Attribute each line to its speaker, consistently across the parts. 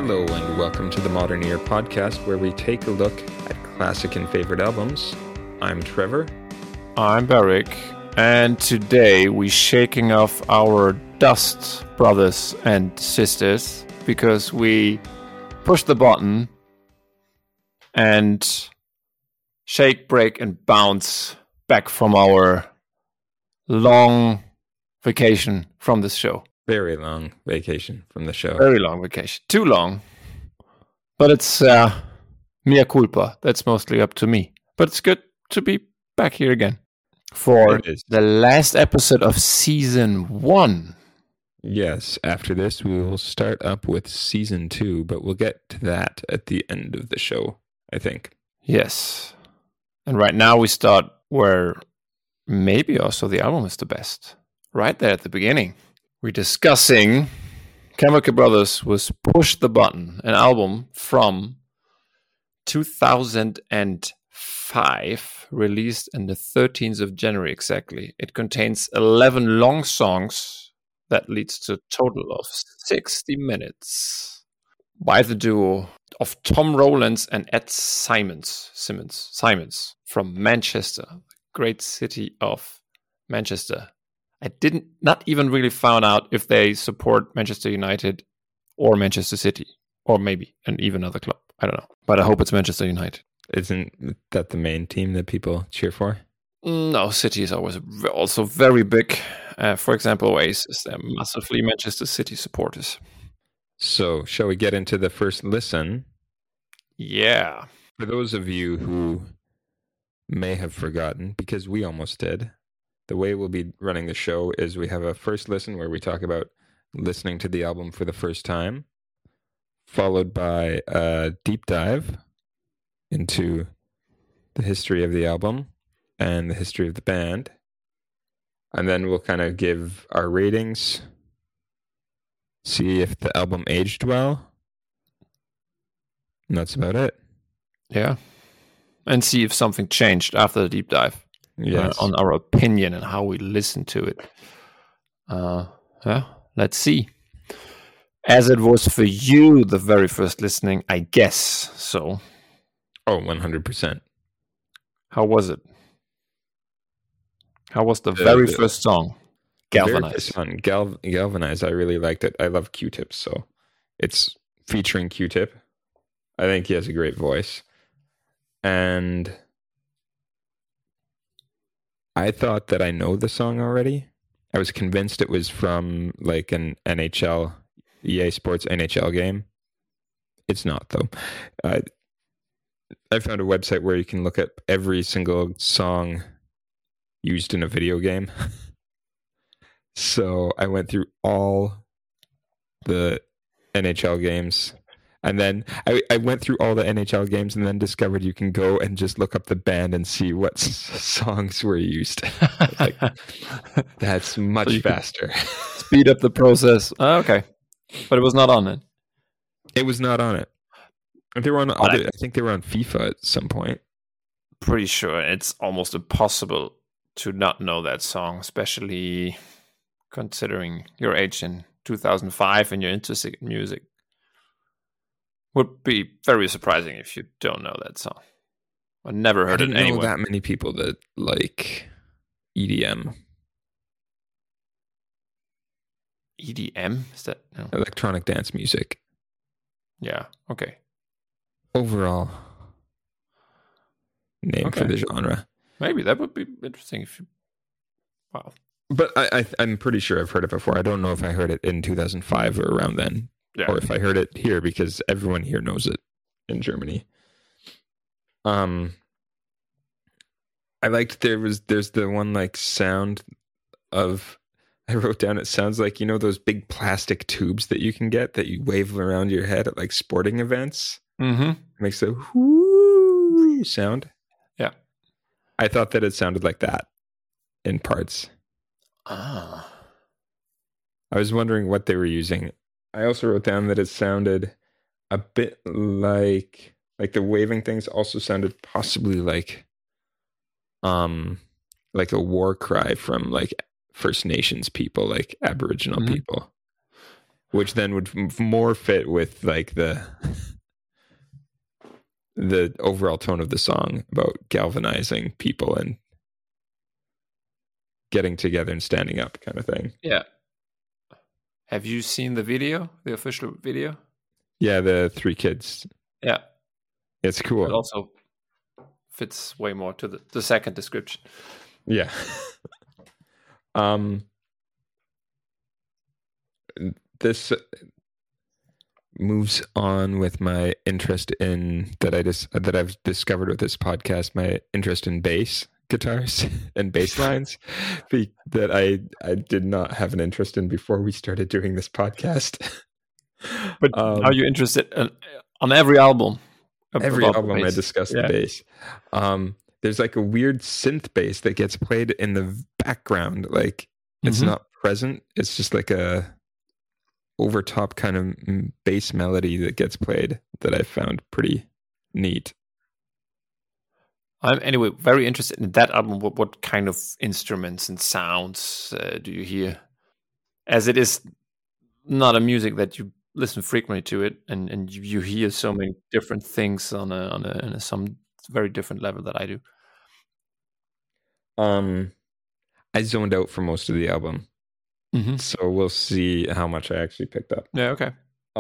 Speaker 1: Hello and welcome to the Modern Ear podcast, where we take a look at classic and favorite albums. I'm Trevor.
Speaker 2: I'm Barrick, and today we're shaking off our dust, brothers and sisters, because we push the button and shake, break, and bounce back from our long vacation from this show.
Speaker 1: Very long vacation from the show.
Speaker 2: Very long vacation. Too long. But it's mea culpa. That's mostly up to me. But it's good to be back here again for the last episode of season 1.
Speaker 1: Yes, after this we will start up with season 2, but we'll get to that at the end of the show, I think.
Speaker 2: Yes. And right now we start where maybe also the album is the best. Right there at the beginning. We're discussing Chemical Brothers was Push the Button, an album from 2005, released on the 13th of January exactly. It contains 11 long songs that leads to a total of 60 minutes by the duo of Tom Rowlands and Ed Simons from Manchester, great city of Manchester. I did not even really found out if they support Manchester United or Manchester City, or maybe an even other club. I don't know. But I hope it's Manchester United.
Speaker 1: Isn't that the main team that people cheer for?
Speaker 2: No, City is always also very big. For example, Oasis, they're massively Manchester City supporters.
Speaker 1: So, shall we get into the first listen?
Speaker 2: Yeah.
Speaker 1: For those of you who may have forgotten, because we almost did, the way we'll be running the show is we have a first listen where we talk about listening to the album for the first time, followed by a deep dive into the history of the album and the history of the band. And then we'll kind of give our ratings, see if the album aged well. And that's about it.
Speaker 2: Yeah. And see if something changed after the deep dive.
Speaker 1: Yes.
Speaker 2: On our opinion and how we listen to it. Let's see. As it was for you, the very first listening, I guess so.
Speaker 1: Oh, 100%.
Speaker 2: How was it? How was the very first song? Galvanize.
Speaker 1: Galvanize. I really liked it. I love Q-Tip, so it's featuring Q-Tip. I think he has a great voice. And I thought that I know the song already. I was convinced it was from like an NHL, EA Sports NHL game. It's not, though. I found a website where you can look at every single song used in a video game. So I went through all the NHL games. And then I went through all the NHL games and then discovered you can go and just look up the band and see what songs were used. Like, that's much faster.
Speaker 2: Speed up the process. Okay. But it was not on it.
Speaker 1: It was not on it. They were on I think they were on FIFA at some point.
Speaker 2: Pretty sure it's almost impossible to not know that song, especially considering your age in 2005 and you're interested in music. Would be very surprising if you don't know that song. I never heard it anywhere. I didn't know
Speaker 1: that many people that like EDM.
Speaker 2: EDM? Is that
Speaker 1: electronic dance music?
Speaker 2: Yeah. Okay.
Speaker 1: Overall name for the genre.
Speaker 2: Maybe that would be interesting if you. Wow.
Speaker 1: But I'm pretty sure I've heard it before. I don't know if I heard it in 2005 or around then. Yeah. Or if I heard it here, because everyone here knows it in Germany. I liked there's the one like sound of, I wrote down, it sounds like, those big plastic tubes that you can get that you wave around your head at like sporting events.
Speaker 2: Mm-hmm.
Speaker 1: It makes a whoo sound.
Speaker 2: Yeah.
Speaker 1: I thought that it sounded like that in parts.
Speaker 2: Ah.
Speaker 1: I was wondering what they were using. I also wrote down that it sounded a bit like the waving things also sounded possibly like a war cry from like First Nations people, like Aboriginal people. which then would more fit with like the overall tone of the song about galvanizing people and getting together and standing up kind of thing.
Speaker 2: Yeah. Have you seen the video, the official video?
Speaker 1: Yeah, the 3 kids.
Speaker 2: Yeah.
Speaker 1: It's cool.
Speaker 2: It also fits way more to the second description.
Speaker 1: Yeah. This moves on with my interest in that I've discovered with this podcast, my interest in bass guitars and bass lines that I did not have an interest in before we started doing this podcast.
Speaker 2: But are you interested on every album?
Speaker 1: Every album I discuss the bass. There's like a weird synth bass that gets played in the background. Like it's not present. It's just like a overtop kind of bass melody that gets played that I found pretty neat.
Speaker 2: I'm anyway very interested in that album. What kind of instruments and sounds do you hear? As it is not a music that you listen frequently to it, and you hear so many different things on some very different level that I do.
Speaker 1: I zoned out for most of the album. So we'll see how much I actually picked up.
Speaker 2: Yeah, okay.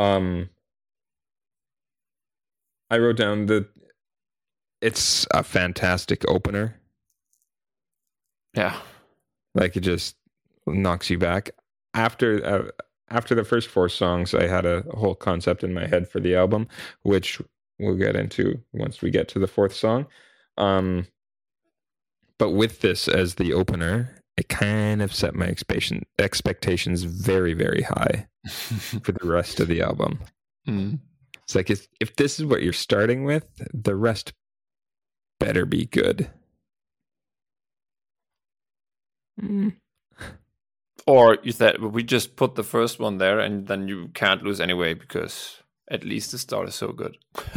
Speaker 1: I wrote down it's a fantastic opener.
Speaker 2: Yeah.
Speaker 1: Like it just knocks you back. After the first 4 songs, I had a whole concept in my head for the album, which we'll get into once we get to the 4th song. But with this as the opener, it kind of set my expectations very, very high for the rest of the album. It's like if this is what you're starting with, the rest better be good.
Speaker 2: Or is that we just put the first one there and then you can't lose anyway because at least the start is so good.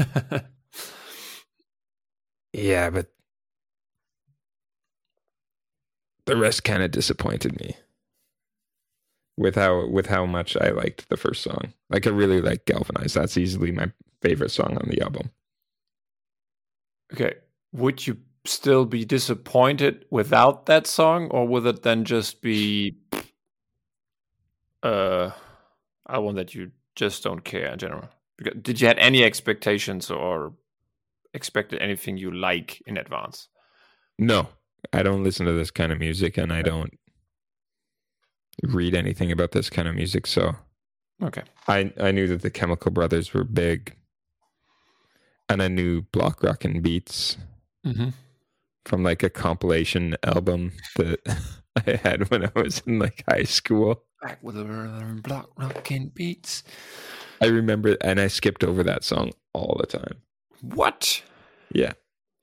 Speaker 1: Yeah, but the rest kind of disappointed me with how much I liked the first song. Like I really like Galvanize. That's easily my favorite song on the album.
Speaker 2: Okay. Would you still be disappointed without that song, or would it then just be one that you just don't care in general? Because, did you have any expectations or expected anything you like in advance?
Speaker 1: No, I don't listen to this kind of music, and I don't read anything about this kind of music. So,
Speaker 2: okay,
Speaker 1: I knew that the Chemical Brothers were big, and I knew Block Rockin' Beats from like a compilation album that I had when I was in like high school.
Speaker 2: Back with the Block Rockin' Beats.
Speaker 1: I remember, and I skipped over that song all the time.
Speaker 2: What?
Speaker 1: Yeah.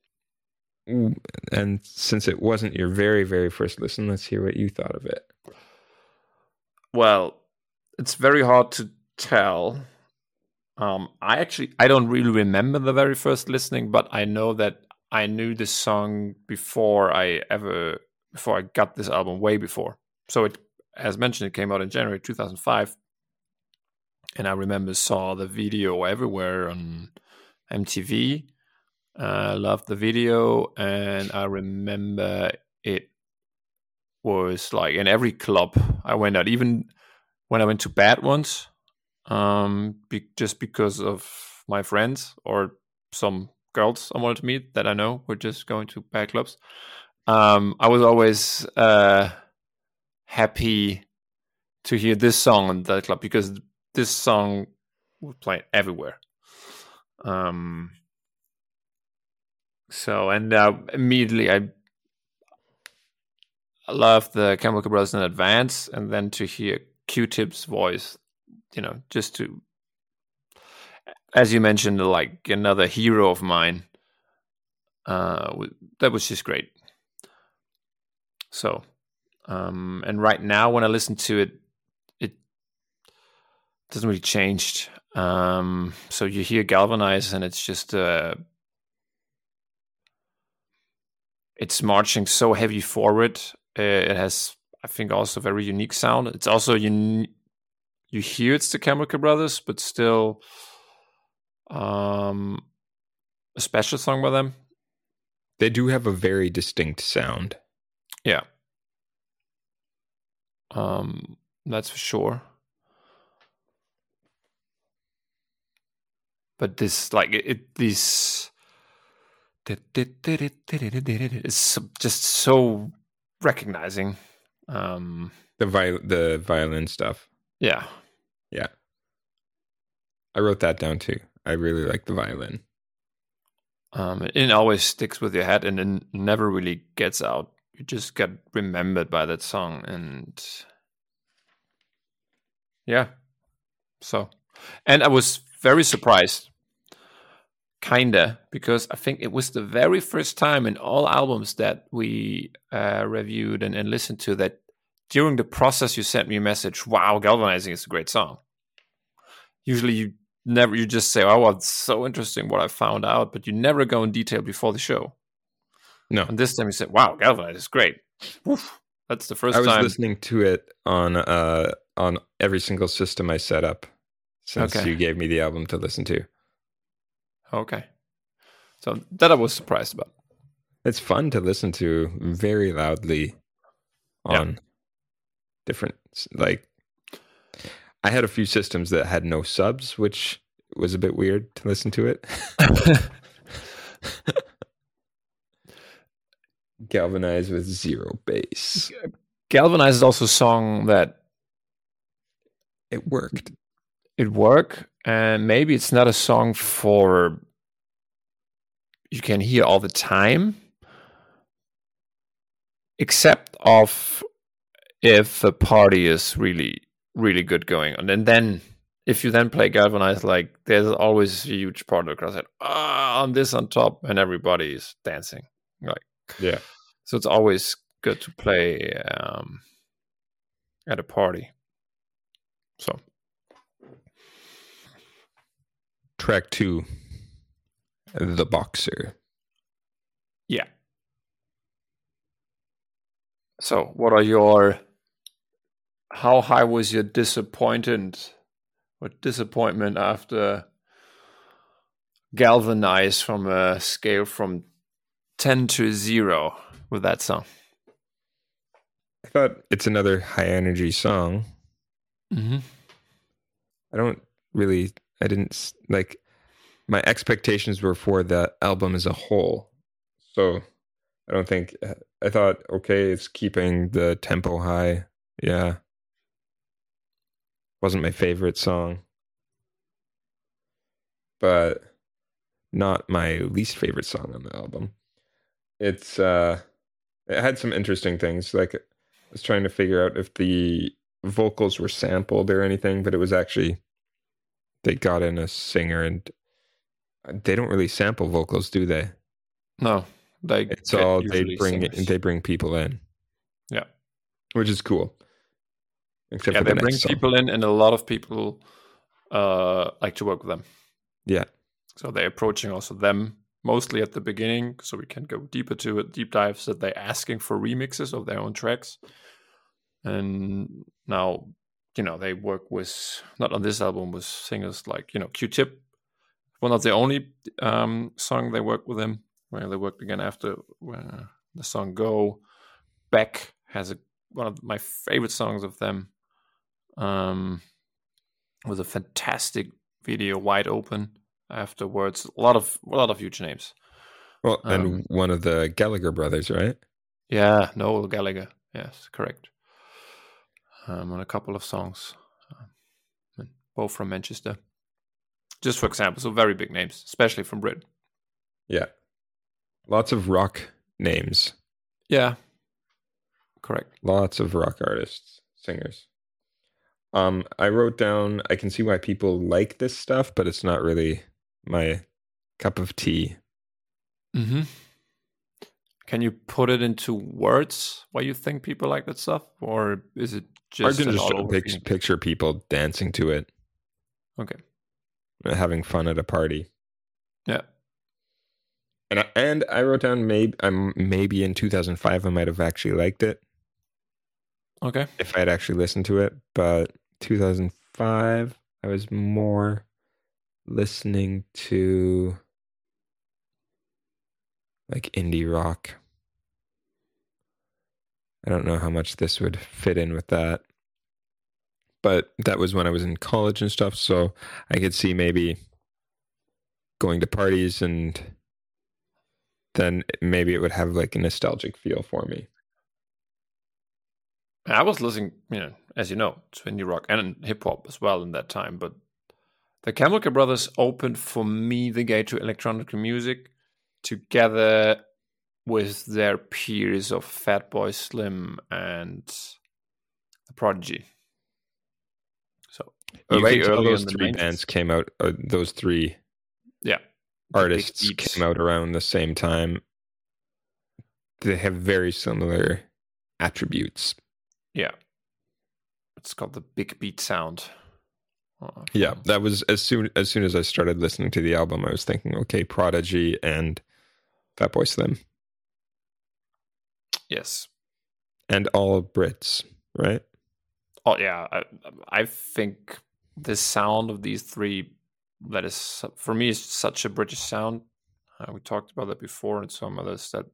Speaker 1: And since it wasn't your very, very first listen, let's hear what you thought of it.
Speaker 2: Well, it's very hard to tell. I don't really remember the very first listening, but I know that I knew this song before I got this album, way before. So it, as mentioned, it came out in January 2005. And I remember saw the video everywhere on MTV. I loved the video, and I remember it was like in every club I went out, even when I went to bad ones, just because of my friends or some girls I wanted to meet that I know were just going to bad clubs. I was always happy to hear this song in that club because this song was playing everywhere. So, and immediately I loved the Chemical Brothers in advance, and then to hear Q-Tip's voice, just to, as you mentioned, like another hero of mine, that was just great. So, and right now when I listen to it, it doesn't really change. So you hear Galvanize, and it's just it's marching so heavy forward. It has, I think, also very unique sound. It's also you hear it's the Chemical Brothers, but still a special song by them.
Speaker 1: They do have a very distinct sound.
Speaker 2: Yeah. That's for sure. But this, like, this it's just so recognizing.
Speaker 1: The violin stuff.
Speaker 2: Yeah.
Speaker 1: Yeah. I wrote that down too. I really like the violin.
Speaker 2: It always sticks with your head and it never really gets out. You just get remembered by that song. And yeah. So, and I was very surprised, kinda, because I think it was the very first time in all albums that we reviewed and listened to that during the process you sent me a message, wow, Galvanizing is a great song. Usually you just say, oh, it's so interesting what I found out, but you never go in detail before the show.
Speaker 1: No.
Speaker 2: And this time you said, wow, Galvanizing is great. Oof, that's the first time.
Speaker 1: I was listening to it on every single system I set up since you gave me the album to listen to.
Speaker 2: Okay. So that I was surprised about.
Speaker 1: It's fun to listen to very loudly on different, like, I had a few systems that had no subs, which was a bit weird to listen to it. Galvanize with zero bass.
Speaker 2: Galvanize is also a song that
Speaker 1: it worked.
Speaker 2: It worked, and maybe it's not a song for you can hear all the time, except of if the party is really, really good going on. And then if you then play Galvanize, like, there's always a huge part of the crowd that, on this on top, and everybody's dancing. Like,
Speaker 1: yeah.
Speaker 2: So it's always good to play at a party. So.
Speaker 1: Track 2, The Boxer.
Speaker 2: Yeah. So, what are how high was your disappointment after Galvanize from a scale from 10 to 0 with that song?
Speaker 1: I thought it's another high energy song.
Speaker 2: Mm-hmm.
Speaker 1: I didn't like, my expectations were for the album as a whole. So I thought, okay, it's keeping the tempo high. Yeah. Wasn't my favorite song, but not my least favorite song on the album. It had some interesting things. Like, I was trying to figure out if the vocals were sampled or anything, but it was actually, they got in a singer, and they don't really sample vocals, do they?
Speaker 2: No, they
Speaker 1: bring people in.
Speaker 2: Yeah,
Speaker 1: which is cool. Except for
Speaker 2: they bring people in, and a lot of people like to work with them.
Speaker 1: Yeah,
Speaker 2: so they're approaching also them mostly at the beginning, so we can go deeper to it, deep dives that they're asking for remixes of their own tracks, and now. They work with, not on this album, with singers like, Q-Tip. Well, not the only song they work with him, where they worked again after the song Go. Beck has one of my favorite songs of them, with a fantastic video, Wide Open, afterwards. A lot of huge names.
Speaker 1: Well, and one of the Gallagher brothers, right?
Speaker 2: Yeah, Noel Gallagher. Yes, correct. On a couple of songs, both from Manchester. Just for example, so very big names, especially from Britain.
Speaker 1: Yeah. Lots of rock names.
Speaker 2: Yeah. Correct.
Speaker 1: Lots of rock artists, singers. I wrote down, I can see why people like this stuff, but it's not really my cup of tea.
Speaker 2: Mm-hmm. Can you put it into words why you think people like that stuff? Or is it just...
Speaker 1: I can just picture people dancing to it.
Speaker 2: Okay.
Speaker 1: Having fun at a party.
Speaker 2: Yeah.
Speaker 1: And I wrote down maybe in 2005 I might have actually liked it.
Speaker 2: Okay.
Speaker 1: If I had actually listened to it. But 2004 5, I was more listening to like indie rock. I don't know how much this would fit in with that. But that was when I was in college and stuff, so I could see maybe going to parties and then maybe it would have like a nostalgic feel for me.
Speaker 2: I was listening, as you know, to indie rock and hip hop as well in that time. But the Chemical Brothers opened for me the gate to electronic music, together with their peers of Fatboy Slim and The Prodigy. So way early
Speaker 1: those
Speaker 2: in the
Speaker 1: 3
Speaker 2: 90s.
Speaker 1: bands came out. Those 3
Speaker 2: Yeah,
Speaker 1: artists came out around the same time. They have very similar attributes.
Speaker 2: Yeah, it's called the Big Beat sound.
Speaker 1: Yeah, that was as soon as I started listening to the album, I was thinking, okay, Prodigy and Fatboy Slim.
Speaker 2: Yes,
Speaker 1: and all Brits, right?
Speaker 2: Oh yeah, I think the sound of these 3, that is for me, is such a British sound. We talked about that before, and some others that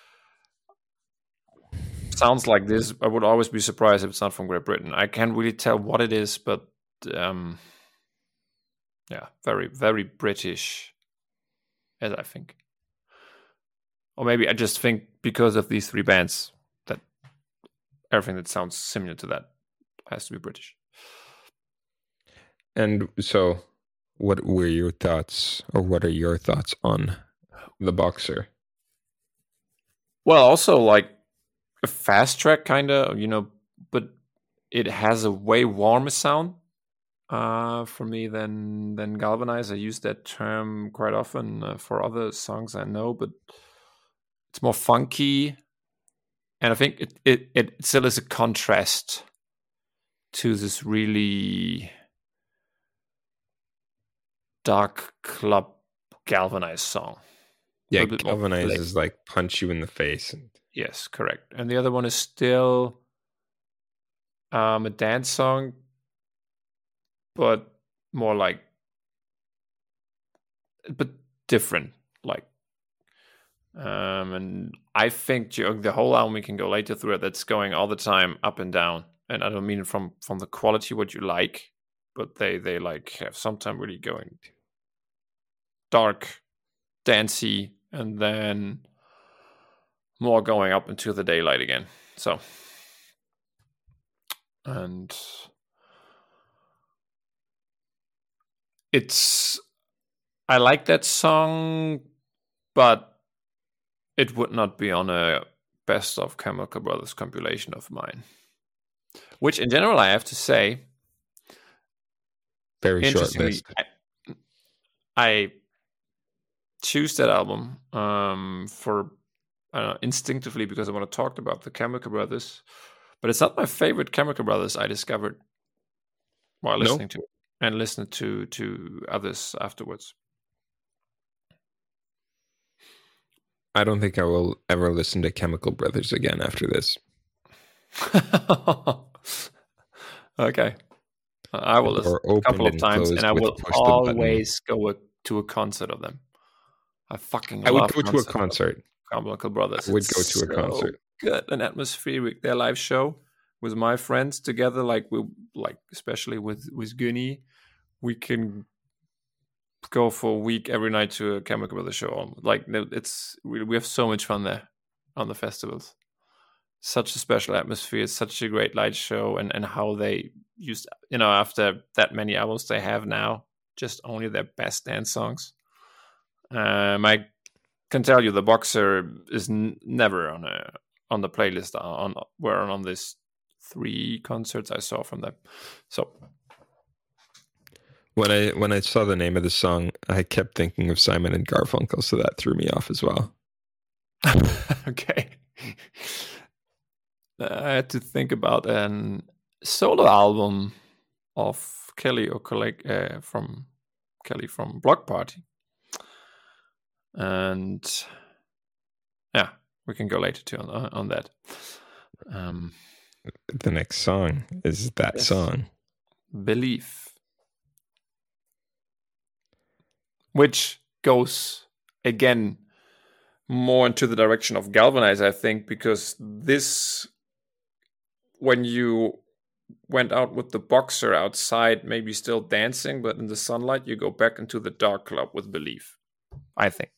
Speaker 2: sounds like this. I would always be surprised if it's not from Great Britain. I can't really tell what it is, but yeah, very, very British, as I think. Or maybe I just think because of these 3 bands that everything that sounds similar to that has to be British.
Speaker 1: And so, what were your thoughts, or what are your thoughts on The Boxer?
Speaker 2: Well, also like a fast track kind of, but it has a way warmer sound for me than Galvanize. I use that term quite often for other songs I know, but it's more funky, and I think it still is a contrast to this really dark club Galvanize song.
Speaker 1: Yeah, Galvanize is like punch you in the face.
Speaker 2: Yes, correct. And the other one is still a dance song, but more like, but different. Like, and I think during the whole album, we can go later through it, that's going all the time up and down. And I don't mean from the quality what you like, but they like have sometime really going dark, dancey, and then more going up into the daylight again. So, and I like that song, but it would not be on a best of Chemical Brothers compilation of mine. Which, in general, I have to say,
Speaker 1: very short list.
Speaker 2: I choose that album for instinctively because I want to talk about the Chemical Brothers, but it's not my favorite Chemical Brothers I discovered while listening to it and listening to others afterwards.
Speaker 1: I don't think I will ever listen to Chemical Brothers again after this.
Speaker 2: Okay. I will listen a couple of times, and I will always go to a concert of them. I would
Speaker 1: go to a concert.
Speaker 2: Chemical Brothers.
Speaker 1: I would go to a concert.
Speaker 2: Good, an atmospheric. Their live show with my friends together, especially with Gunny, we can go for a week every night to a Chemical Brothers show. We have so much fun there on the festivals. Such a special atmosphere, such a great light show, and how they used, after that many albums they have now, just only their best dance songs. I can tell you, The Boxer is never on the playlist on these 3 concerts I saw from them. So
Speaker 1: when I saw the name of the song, I kept thinking of Simon and Garfunkel, so that threw me off as well.
Speaker 2: Okay. I had to think about a solo album of Kelly from Block Party. And yeah, we can go later too on that.
Speaker 1: The next song is that song.
Speaker 2: Believe. Which goes, again, more into the direction of Galvanize, I think, because this, when you went out with the boxer outside, maybe still dancing, but in the sunlight, you go back into the dark club with Believe, I think.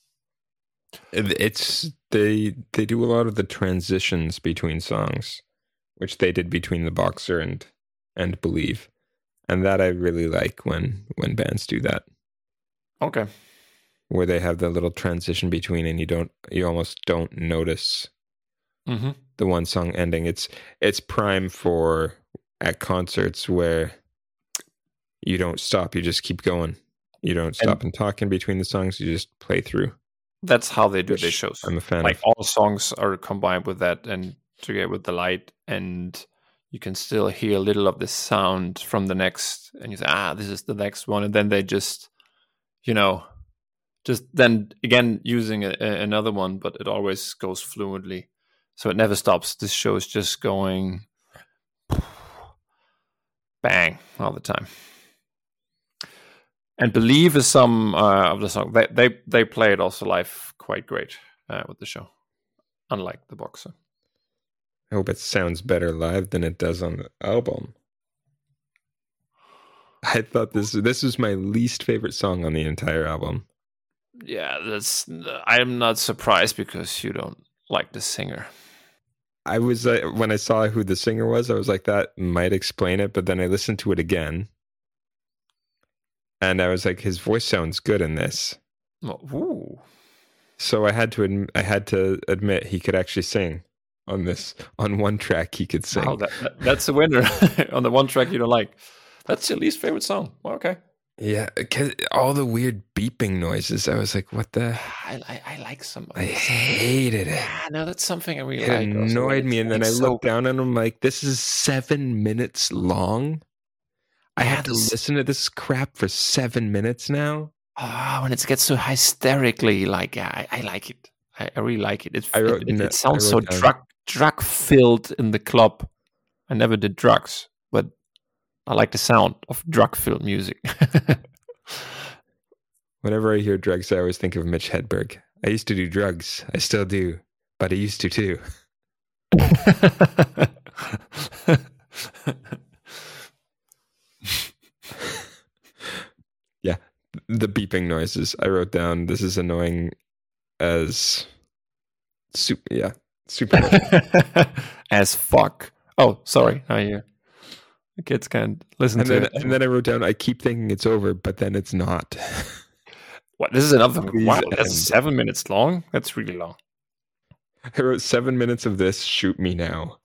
Speaker 1: It's they do a lot of the transitions between songs, which they did between the boxer and Believe, and that I really like when bands do that.
Speaker 2: Okay.
Speaker 1: Where they have the little transition between, and you almost don't notice the one song ending. It's prime for at concerts where you don't stop, you just keep going. You don't stop and talk in between the songs, you just play through.
Speaker 2: That's how they do their shows.
Speaker 1: I'm a fan
Speaker 2: like
Speaker 1: of.
Speaker 2: All songs are combined with that and together with the light, and you can still hear a little of the sound from the next, and you say, this is the next one, and then they just then again using another one, but it always goes fluently, so it never stops. This show is just going bang all the time. And Believe is some of the song. They play it also live quite great with the show, unlike the boxer.
Speaker 1: I hope it sounds better live than it does on the album. I thought this is my least favorite song on the entire album.
Speaker 2: Yeah, I'm not surprised because you don't like the singer.
Speaker 1: I was when I saw who the singer was, I was like, that might explain it. But then I listened to it again, and I was like, his voice sounds good in this.
Speaker 2: Ooh.
Speaker 1: So I had to admit he could actually sing on this. On one track, he could sing.
Speaker 2: Oh, that's a winner. On the one track you don't like. That's your least favorite song. Well, okay.
Speaker 1: Yeah, because all the weird beeping noises. I was like, what the?
Speaker 2: I like some.
Speaker 1: I hated it.
Speaker 2: Yeah, no, that's something I really
Speaker 1: it
Speaker 2: like.
Speaker 1: It annoyed me, and then I looked down and I'm like, this is 7 minutes long. I have to listen to this crap for 7 minutes now.
Speaker 2: When it gets so hysterically, like, I like it. I really like it. It sounds so drug filled in the club. I never did drugs, but I like the sound of drug-filled music.
Speaker 1: Whenever I hear drugs, I always think of Mitch Hedberg. I used to do drugs. I still do, but I used to too. Yeah, the beeping noises. I wrote down, this is annoying as super.
Speaker 2: As fuck. Oh, sorry. The kids can't listen to it.
Speaker 1: And then I wrote down, I keep thinking it's over, but then it's not.
Speaker 2: What? This is another one. Wow, that's 7 minutes long? That's really long.
Speaker 1: I wrote 7 minutes of this, shoot me now.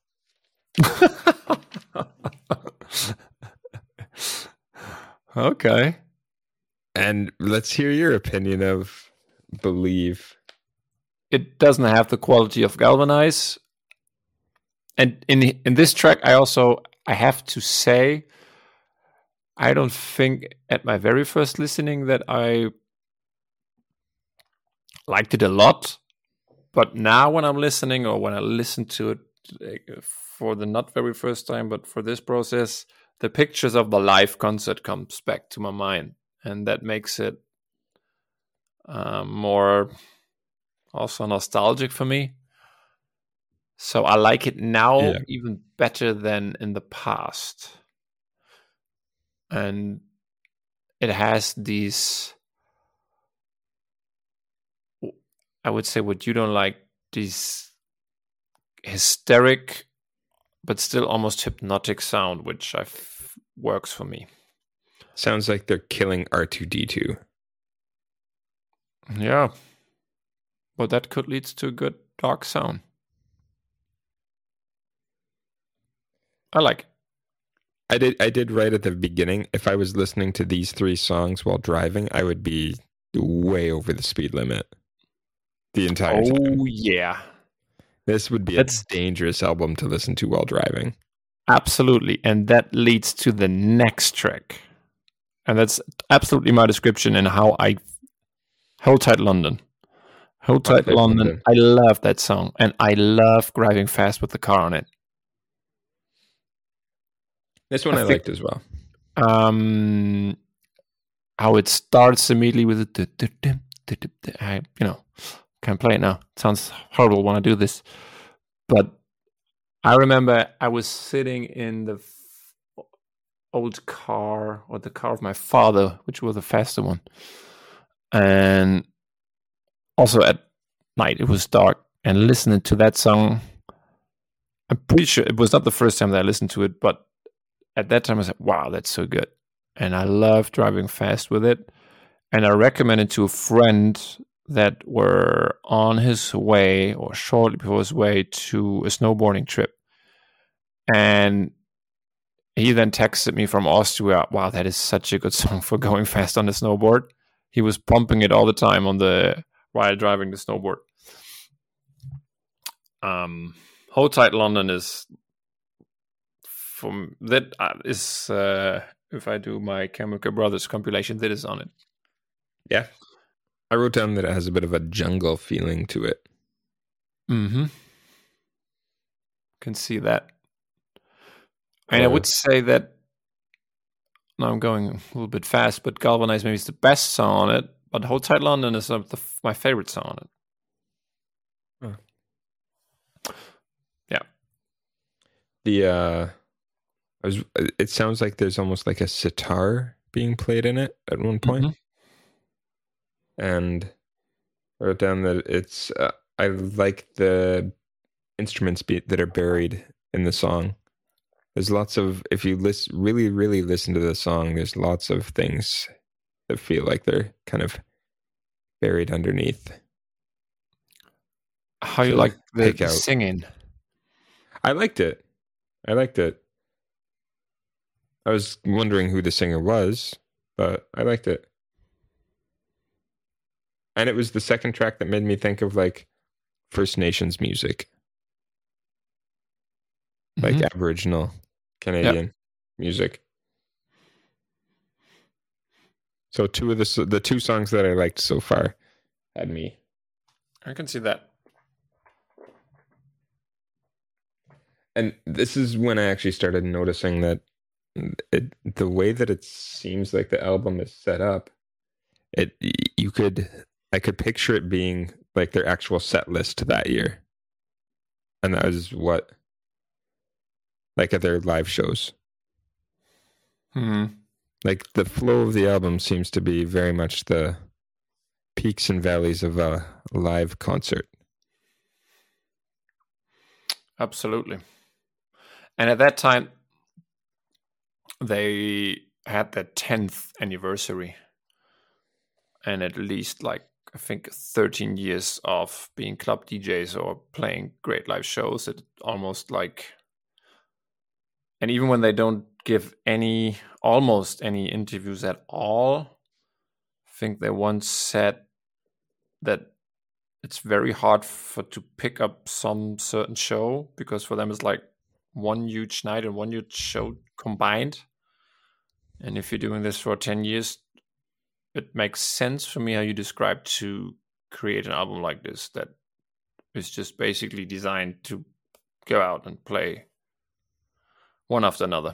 Speaker 2: Okay.
Speaker 1: And let's hear your opinion of Believe.
Speaker 2: It doesn't have the quality of Galvanize. And in this track, I have to say, I don't think at my very first listening that I liked it a lot. But now when I'm listening, or when I listen to it for the not very first time, but for this process, the pictures of the live concert comes back to my mind. And that makes it more also nostalgic for me. So I like it now even better than in the past. And it has these, I would say what you don't like, these hysteric, but still almost hypnotic sound, which works for me.
Speaker 1: Sounds like they're killing R2-D2.
Speaker 2: Yeah. But that could lead to a good dark sound. I like it.
Speaker 1: I did right at the beginning. If I was listening to these 3 songs while driving, I would be way over the speed limit the entire time.
Speaker 2: Oh, yeah.
Speaker 1: This would be a dangerous album to listen to while driving.
Speaker 2: Absolutely. And that leads to the next track. And that's absolutely my description and how I... Hold Tight London. Hold Tight London. I love that song. And I love driving fast with the car on it.
Speaker 1: This one I liked as well.
Speaker 2: How it starts immediately with I can't play it now. It sounds horrible when I do this, but I remember I was sitting in the old car, or the car of my father, which was a faster one, and also at night it was dark, and listening to that song, I'm pretty sure it was not the first time that I listened to it, but at that time I was like, wow, that's so good. And I love driving fast with it. And I recommended to a friend that were on his way or shortly before his way to a snowboarding trip. And he then texted me from Austria, wow, that is such a good song for going fast on the snowboard. He was pumping it all the time while driving the snowboard. Hold Tight London is from that is if I do my Chemical Brothers compilation, that is on it.
Speaker 1: Yeah. I wrote down that it has a bit of a jungle feeling to it.
Speaker 2: Mm-hmm. Can see that. And I would say that, now I'm going a little bit fast, but Galvanize maybe is the best song on it, but Hold Tight London is my favorite song on it. Yeah.
Speaker 1: It sounds like there's almost like a sitar being played in it at one point. Mm-hmm. And I wrote down that it's, I like the instruments that are buried in the song. There's lots of, if you really, really listen to the song, there's lots of things that feel like they're kind of buried underneath.
Speaker 2: How you like the singing?
Speaker 1: I liked it. I was wondering who the singer was, but I liked it. And it was the second track that made me think of like First Nations music. Mm-hmm. Like Aboriginal Canadian music. So two of the two songs that I liked so far had me.
Speaker 2: I can see that.
Speaker 1: And this is when I actually started noticing that the way that it seems like the album is set up, I could picture it being like their actual set list that year. And that was like at their live shows.
Speaker 2: Mm-hmm.
Speaker 1: Like the flow of the album seems to be very much the peaks and valleys of a live concert.
Speaker 2: Absolutely. And at that time, they had their 10th anniversary. And at least, like, I think 13 years of being club DJs or playing great live shows. It almost like, and even when they don't give almost any interviews at all, I think they once said that it's very hard to pick up some certain show, because for them it's like one huge night and one huge show combined. And if you're doing this for 10 years, it makes sense for me how you describe to create an album like this that is just basically designed to go out and play one after another.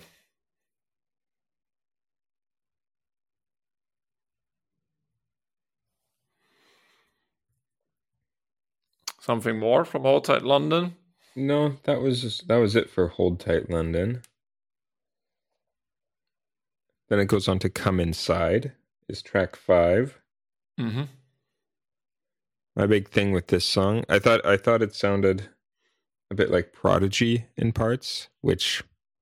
Speaker 2: Something more from Hold Tight London?
Speaker 1: No, that was it for Hold Tight London. Then it goes on to Come Inside, is track 5.
Speaker 2: Mm-hmm.
Speaker 1: My big thing with this song, I thought it sounded a bit like Prodigy in parts, which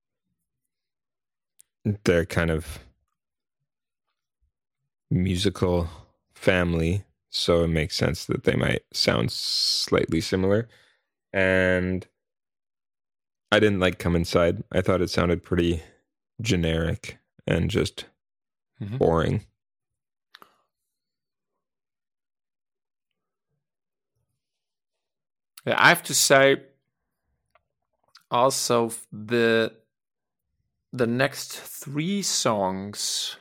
Speaker 1: they're kind of musical family, so it makes sense that they might sound slightly similar. And I didn't like Come Inside. I thought it sounded pretty generic and just boring.
Speaker 2: Yeah, I have to say also the next 3 songs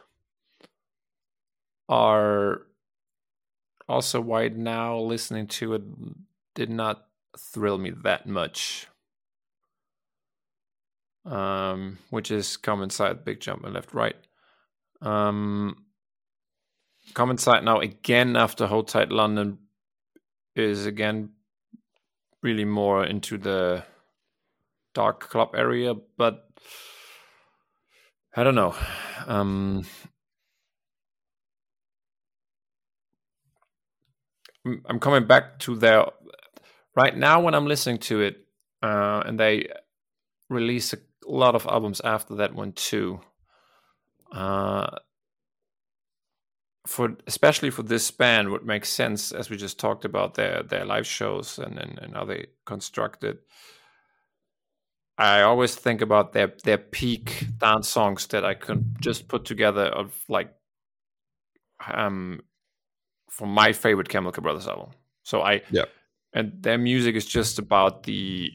Speaker 2: are also, why now listening to it did not thrill me that much. which is Come Inside, Big Jump, and Left Right. Come Inside now again after Hold Tight London is again really more into the dark club area, but I don't know. I'm coming back to there right now when I'm listening to it, and they release a lot of albums after that one too. Especially for this band, what makes sense, as we just talked about their live shows and how they constructed. I always think about their peak dance songs that I could just put together of like from my favorite Chemical Brothers album. So and their music is just about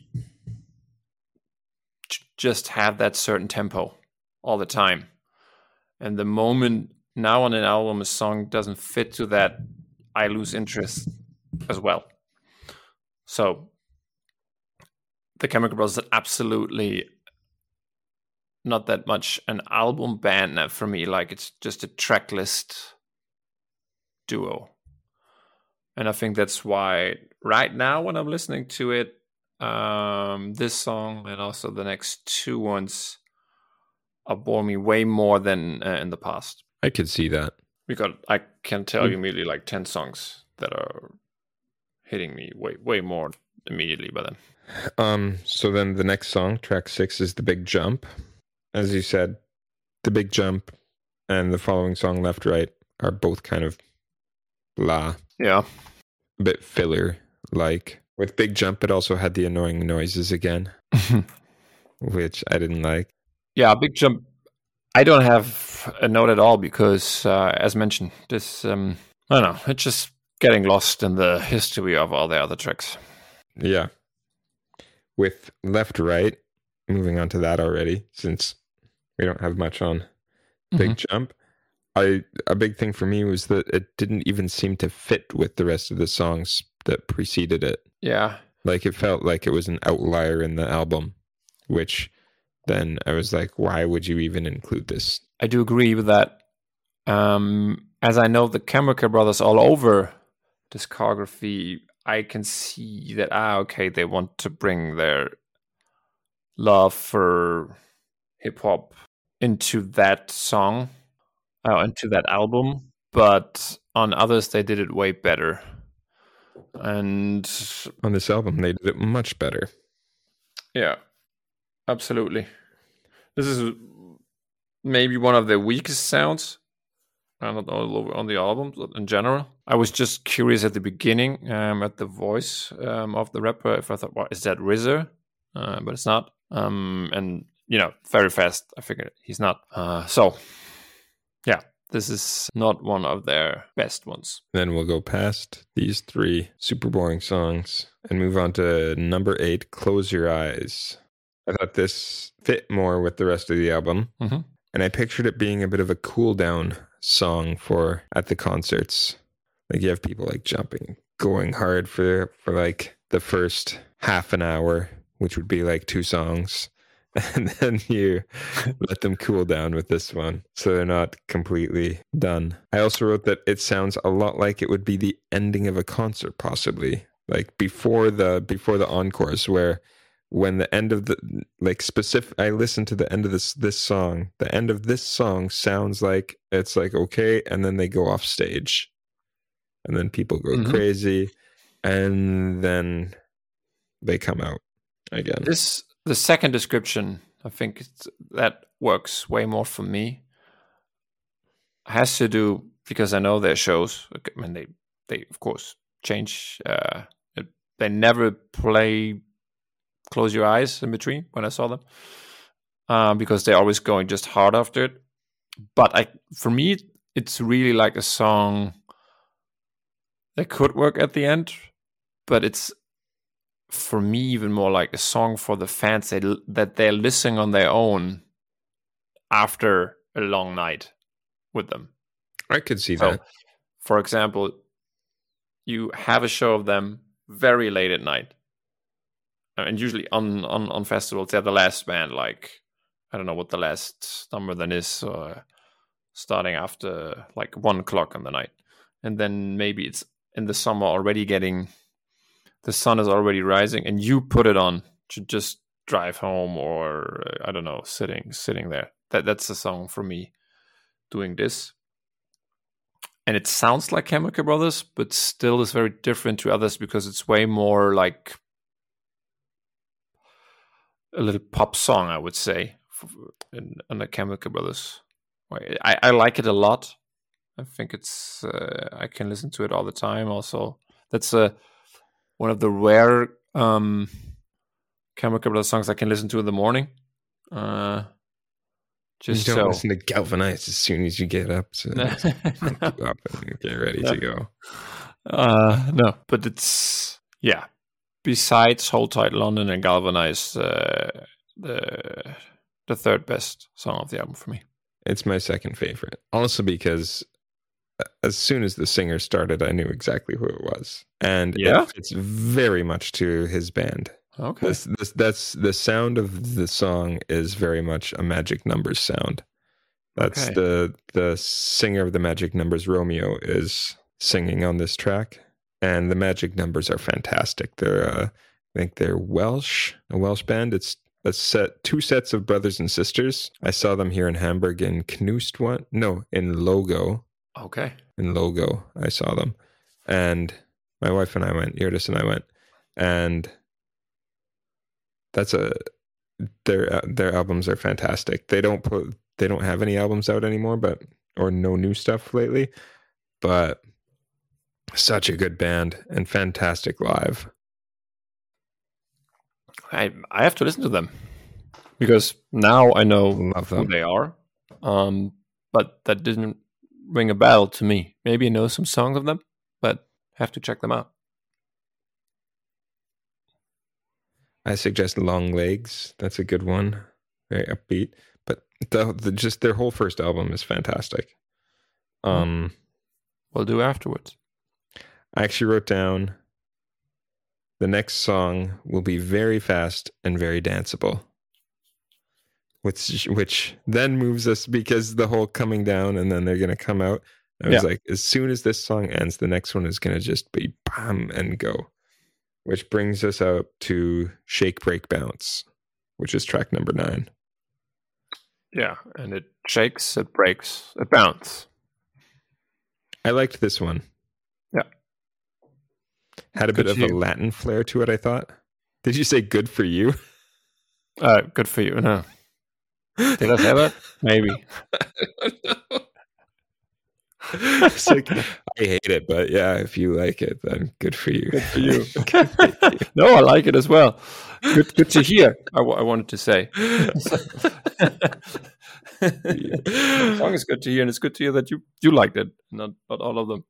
Speaker 2: just have that certain tempo all the time. And the moment now on an album a song doesn't fit to that, I lose interest as well. So the Chemical Brothers are absolutely not that much an album band for me. Like it's just a track list duo. And I think that's why right now when I'm listening to it, this song and also the next two ones bore me way more than in the past.
Speaker 1: I could see that.
Speaker 2: Because I can tell you immediately like 10 songs that are hitting me way more immediately by then.
Speaker 1: So then the next song, track 6, is The Big Jump. As you said, The Big Jump and the following song, Left Right, are both kind of blah.
Speaker 2: Yeah.
Speaker 1: A bit filler-like. With Big Jump, it also had the annoying noises again, which I didn't like.
Speaker 2: Yeah, Big Jump, I don't have a note at all because, as mentioned, this, I don't know, it's just getting lost in the history of all the other tracks.
Speaker 1: Yeah. With Left Right, moving on to that already, since we don't have much on Big Jump, a big thing for me was that it didn't even seem to fit with the rest of the songs that preceded it.
Speaker 2: Yeah.
Speaker 1: Like it felt like it was an outlier in the album, which then I was like, why would you even include this?
Speaker 2: I do agree with that. As I know the Chemical Brothers all over discography, I can see that, okay, they want to bring their love for hip-hop into that song, into that album, but on others they did it way better. And
Speaker 1: on this album they did it much better.
Speaker 2: Yeah, absolutely. This is maybe one of the weakest sounds on the album in general. I was just curious at the beginning at the voice of the rapper if I thought, well, is that RZA? But it's not. And very fast I figured he's not. So yeah, this is not one of their best ones.
Speaker 1: Then we'll go past these 3 super boring songs and move on to number 8, Close Your Eyes. I thought this fit more with the rest of the album. And I pictured it being a bit of a cool down song for at the concerts. Like you have people like jumping, going hard for like the first half an hour, which would be like 2 songs. And then you let them cool down with this one, so they're not completely done. I also wrote that it sounds a lot like it would be the ending of a concert, possibly like before the encores, where when the end of the I listened to the end of this song. The end of this song sounds like it's like okay, and then they go off stage, and then people go crazy, and then they come out again.
Speaker 2: The second description, I think that works way more for me. Has to do because I know their shows. I mean, they of course change. They never play Close Your Eyes in between when I saw them, because they're always going just hard after it. But for me, it's really like a song that could work at the end, but it's for me even more like a song for the fans that they're listening on their own after a long night with them.
Speaker 1: I could see that.
Speaker 2: For example, you have a show of them very late at night, and usually on festivals, they're the last band. Like, I don't know what the last number then is, starting after like 1:00 in the night, and then maybe it's in the summer already the sun is already rising, and you put it on to just drive home, or I don't know, sitting there. That's the song for me doing this. And it sounds like Chemical Brothers, but still is very different to others because it's way more like a little pop song, I would say, in the Chemical Brothers way. I like it a lot. I think it's I can listen to it all the time. Also, that's one of the rare Chemical Brothers songs I can listen to in the morning.
Speaker 1: Just you don't listen to Galvanize as soon as you get up, so up and get ready to go.
Speaker 2: No, but it's besides Hold Tight London and Galvanize, the third best song of the album for me.
Speaker 1: It's my second favorite, also because as soon as the singer started, I knew exactly who it was, and it's very much to his band.
Speaker 2: Okay,
Speaker 1: that's the sound of the song is very much a Magic Numbers sound. That's the singer of the Magic Numbers, Romeo, is singing on this track, and the Magic Numbers are fantastic. They're I think they're Welsh, a Welsh band. It's two sets of brothers and sisters. I saw them here in Hamburg in Knust in Logo.
Speaker 2: Okay,
Speaker 1: in Logo, I saw them, and my wife and I went. Irdis and I went, and their albums are fantastic. They don't have any albums out anymore, or no new stuff lately, but such a good band and fantastic live.
Speaker 2: I have to listen to them because now I know who they are, but that didn't ring a bell to me. Maybe I know some songs of them, but have to check them out.
Speaker 1: I suggest Long Legs. That's a good one. Very upbeat. But just their whole first album is fantastic.
Speaker 2: We'll do afterwards.
Speaker 1: I actually wrote down the next song will be very fast and very danceable. Which then moves us because the whole coming down and then they're going to come out. I was like, as soon as this song ends, the next one is going to just be bam and go. Which brings us out to Shake, Break, Bounce, which is track number 9.
Speaker 2: Yeah, and it shakes, it breaks, it bounces.
Speaker 1: I liked this one.
Speaker 2: Yeah.
Speaker 1: Had a bit of a Latin flair to it, I thought. Did you say good for you?
Speaker 2: Good for you, no. Did I say that? Maybe.
Speaker 1: I don't know. It's like, I hate it, but yeah, if you like it, then good for you.
Speaker 2: Good for you. No, I like it as well. Good to hear. I wanted to say. The song is good to hear, and it's good to hear that you liked it. Not all of them.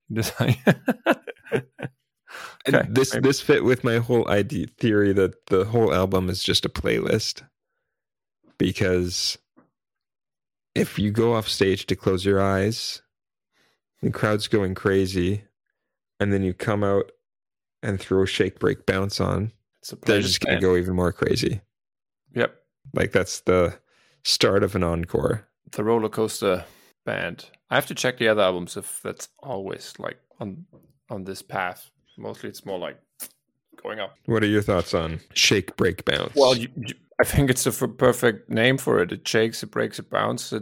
Speaker 1: Okay, this fit with my whole theory that the whole album is just a playlist. Because if you go off stage to close your eyes, the crowd's going crazy, and then you come out and throw Shake, Break, Bounce on, they're just going to go even more crazy.
Speaker 2: Yep.
Speaker 1: Like that's the start of an encore.
Speaker 2: The roller coaster band. I have to check the other albums if that's always like on this path. Mostly it's more like going up.
Speaker 1: What are your thoughts on Shake, Break, Bounce?
Speaker 2: Well, I think it's the perfect name for it. It shakes, it breaks, it bounces.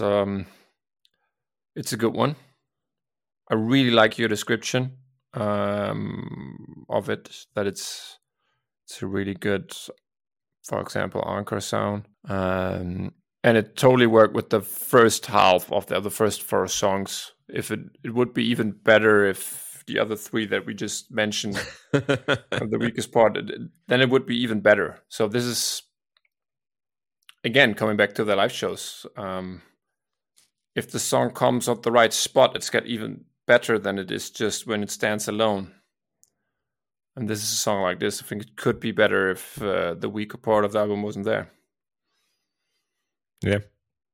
Speaker 2: It's a good one. I really like your description of it. That it's a really good, for example, encore sound. And it totally worked with the first half of the first 4 songs. If it would be even better if the other 3 that we just mentioned, the weakest part, then it would be even better. So this is, again, coming back to the live shows. If the song comes at the right spot, it's got even better than it is just when it stands alone. And this is a song like this. I think it could be better if the weaker part of the album wasn't there.
Speaker 1: Yeah.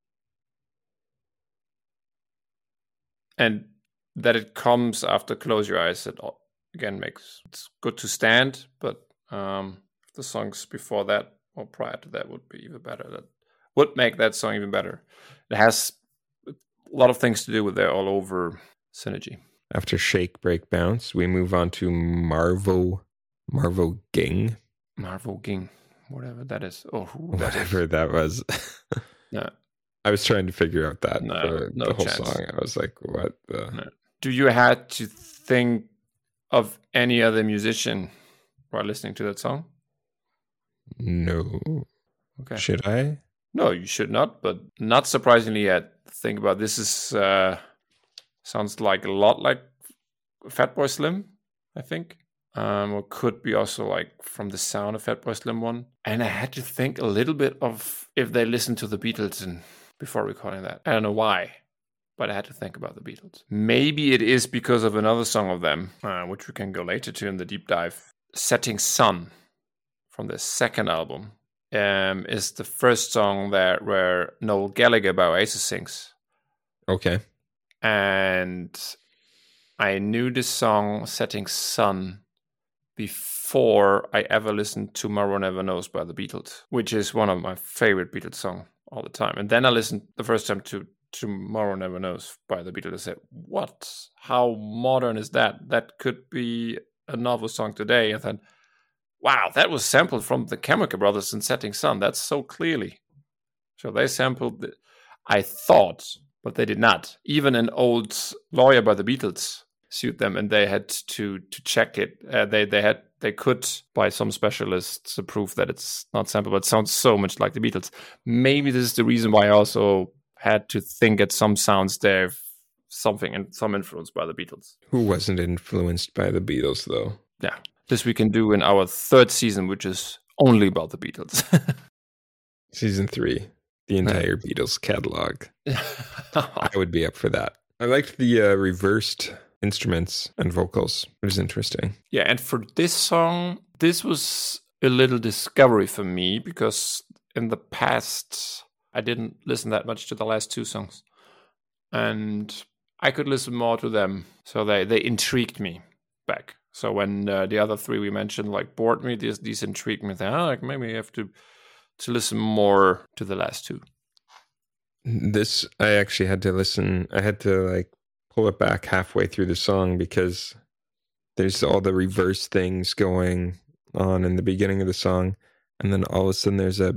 Speaker 2: And that it comes after Close Your Eyes, it again makes it's good to stand, but I the songs before that or prior to that would be even better. That would make that song even better. It has a lot of things to do with their all over synergy.
Speaker 1: After Shake, Break, Bounce, we move on to Marvo Ging.
Speaker 2: Marvo Ging, whatever that is. Oh,
Speaker 1: whatever that was.
Speaker 2: No.
Speaker 1: I was trying to figure out that
Speaker 2: no
Speaker 1: the whole
Speaker 2: chance.
Speaker 1: song. I was like, what the?
Speaker 2: No. Do you had to think of any other musician while listening to that song?
Speaker 1: No.
Speaker 2: Okay.
Speaker 1: Should I?
Speaker 2: No, you should not, but not surprisingly yet. Think about this is sounds like a lot like Fatboy Slim, I think. Or could be also like from the sound of Fatboy Slim one. And I had to think a little bit of if they listened to the Beatles before recording that. I don't know why, but I had to think about the Beatles. Maybe it is because of another song of them, which we can go later to in the deep dive. Setting Sun from the second album is the first song there where Noel Gallagher by Oasis sings.
Speaker 1: Okay.
Speaker 2: And I knew this song, Setting Sun, before I ever listened to Tomorrow Never Knows by the Beatles, which is one of my favorite Beatles songs all the time. And then I listened the first time to Tomorrow Never Knows by the Beatles. I said, what? How modern is that? That could be a novel song today. And then, wow, that was sampled from the Chemical Brothers in Setting Sun. That's so clearly. So they sampled it, I thought, but they did not. Even an old lawyer by the Beatles sued them, and they had to check it. They could, by some specialists, prove that it's not sampled, but it sounds so much like the Beatles. Maybe this is the reason why I also had to think at some sounds there something and some influence by the Beatles.
Speaker 1: Who wasn't influenced by the Beatles, though?
Speaker 2: Yeah. This we can do in our third season, which is only about the Beatles.
Speaker 1: Season 3, the entire Beatles catalog. I would be up for that. I liked the reversed instruments and vocals. It was interesting.
Speaker 2: Yeah, and for this song, this was a little discovery for me because in the past, I didn't listen that much to the last two songs. And I could listen more to them. So they intrigued me back. So when the other three we mentioned like bored me, these intrigued me. Like maybe I have to listen more to the last two.
Speaker 1: This I actually had to listen. I had to like pull it back halfway through the song because there's all the reverse things going on in the beginning of the song, and then all of a sudden there's a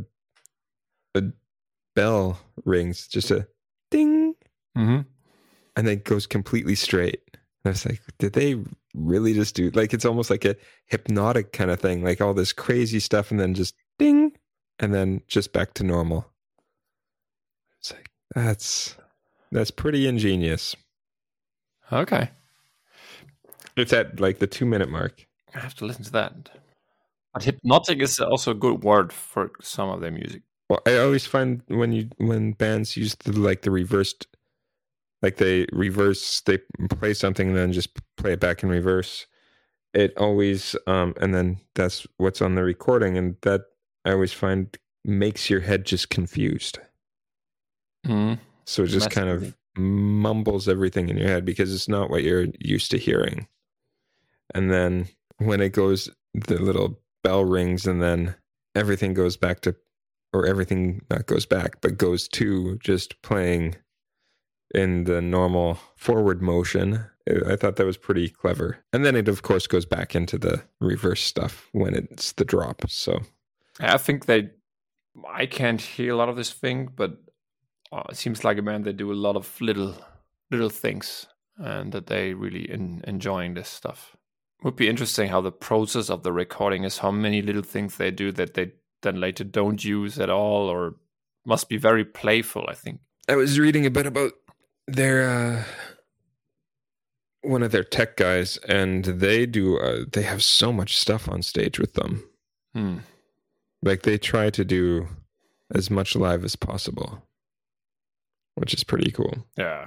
Speaker 1: bell rings, just a ding, and then it goes completely straight. And I was like, did they really just do like it's almost like a hypnotic kind of thing, like all this crazy stuff, and then just ding, and then just back to normal. It's like that's pretty ingenious.
Speaker 2: Okay.
Speaker 1: It's at like the 2-minute mark.
Speaker 2: I have to listen to that. But hypnotic is also a good word for some of their music.
Speaker 1: Well, I always find when bands use the reversed, like they play something and then just play it back in reverse. It always and then that's what's on the recording, and that I always find makes your head just confused. So it just kind of mumbles everything in your head because it's not what you're used to hearing. And then when it goes, the little bell rings, and then everything goes back to, or everything not goes back, but goes to just playing in the normal forward motion. I thought that was pretty clever. And then it, of course, goes back into the reverse stuff when it's the drop. So
Speaker 2: I think I can't hear a lot of this thing, but it seems like a band that do a lot of little things and that they really enjoying this stuff. It would be interesting how the process of the recording is, how many little things they do that they then later don't use at all, or must be very playful, I think.
Speaker 1: I was reading a bit about their one of their tech guys, and they have so much stuff on stage with them. Like they try to do as much live as possible, which is pretty cool.
Speaker 2: Yeah.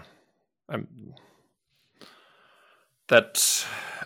Speaker 2: That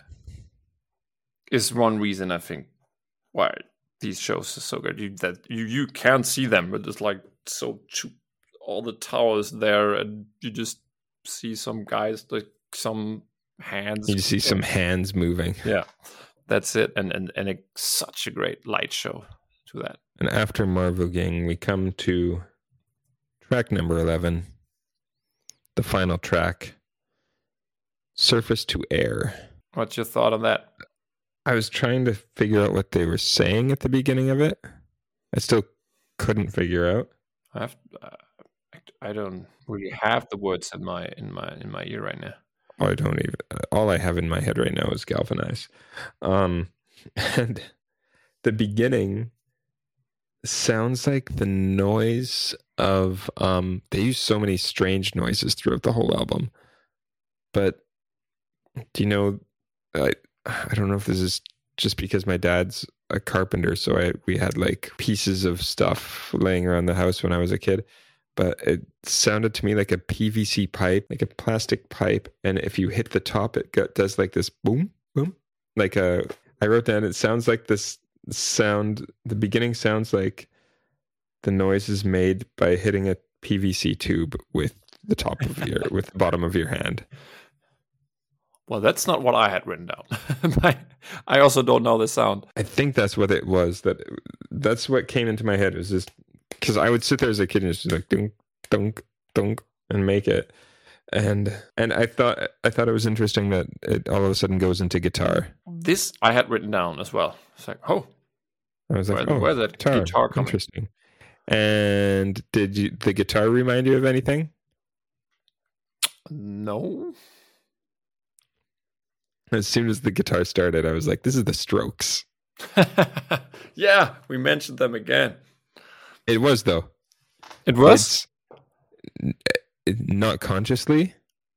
Speaker 2: is one reason I think why these shows are so good. You can't see them, but it's like all the towers there, and you just see some guys, like some hands.
Speaker 1: You see some hands moving.
Speaker 2: Yeah. That's it. And such a great light show to that.
Speaker 1: And after Marvel Gang, we come to track number 11, the final track, Surface to Air.
Speaker 2: What's your thought on that?
Speaker 1: I was trying to figure out what they were saying at the beginning of it. I still couldn't figure out.
Speaker 2: I don't really have the words in my ear right now.
Speaker 1: I don't even. All I have in my head right now is Galvanize. And the beginning sounds like the noise of. They use so many strange noises throughout the whole album. But do you know? I don't know if this is just because my dad's a carpenter, so we had like pieces of stuff laying around the house when I was a kid. But it sounded to me like a PVC pipe, like a plastic pipe. And if you hit the top, it does like this boom, boom. I wrote down, it sounds like this sound, the beginning sounds like the noise is made by hitting a PVC tube with the top of with the bottom of your hand.
Speaker 2: Well, that's not what I had written down. I also don't know the sound.
Speaker 1: I think that's what it was. That's what came into my head. It was just because I would sit there as a kid and just like dunk, dunk, dunk, and make it. And I thought it was interesting that it all of a sudden goes into guitar.
Speaker 2: This I had written down as well. It's like,
Speaker 1: I was like,
Speaker 2: where's that guitar coming?
Speaker 1: Interesting. And did the guitar remind you of anything?
Speaker 2: No.
Speaker 1: As soon as the guitar started, I was like, this is the Strokes.
Speaker 2: Yeah, we mentioned them again.
Speaker 1: It was, though.
Speaker 2: It was?
Speaker 1: Not consciously,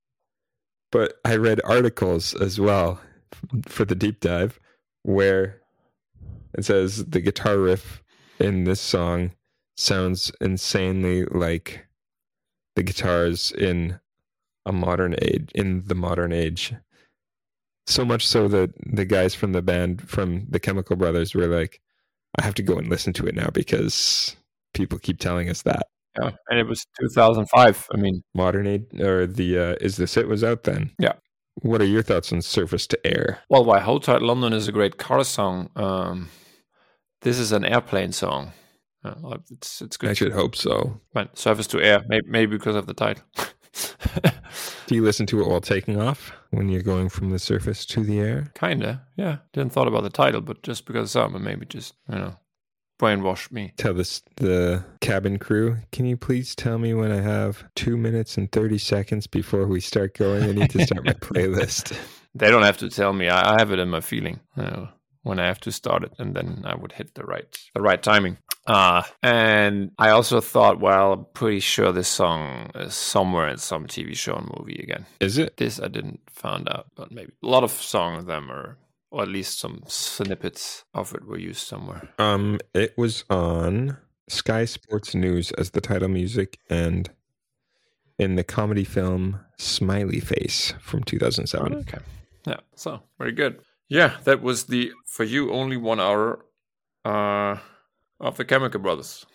Speaker 1: but I read articles as well for the deep dive where it says the guitar riff in this song sounds insanely like the guitars in the modern age. So much so that the guys from the band, from the Chemical Brothers, were like, I have to go and listen to it now because people keep telling us that.
Speaker 2: Yeah, and it was 2005. I mean,
Speaker 1: Modern Age, or the Is This It was out then.
Speaker 2: Yeah.
Speaker 1: What are your thoughts on Surface to Air?
Speaker 2: Well, while Hold Tight London is a great car song, this is an airplane song. It's good.
Speaker 1: I should hope so.
Speaker 2: But Surface to Air, maybe because of the title.
Speaker 1: Do you listen to it while taking off when you're going from the surface to the air?
Speaker 2: Kinda, yeah. Didn't thought about the title, but just because someone maybe just, brainwashed me.
Speaker 1: Tell the cabin crew, can you please tell me when I have 2 minutes and 30 seconds before we start going? I need to start my playlist.
Speaker 2: They don't have to tell me. I have it in my feeling when I have to start it, and then I would hit the right timing. And I also thought, well, I'm pretty sure this song is somewhere in some TV show and movie again.
Speaker 1: Is it?
Speaker 2: This I didn't find out, but maybe a lot of songs of them are, or at least some snippets of it were used somewhere.
Speaker 1: It was on Sky Sports News as the title music, and in the comedy film Smiley Face from 2007.
Speaker 2: Oh, okay. Yeah, so very good. Yeah, that was for you only 1 hour of the Chemical Brothers.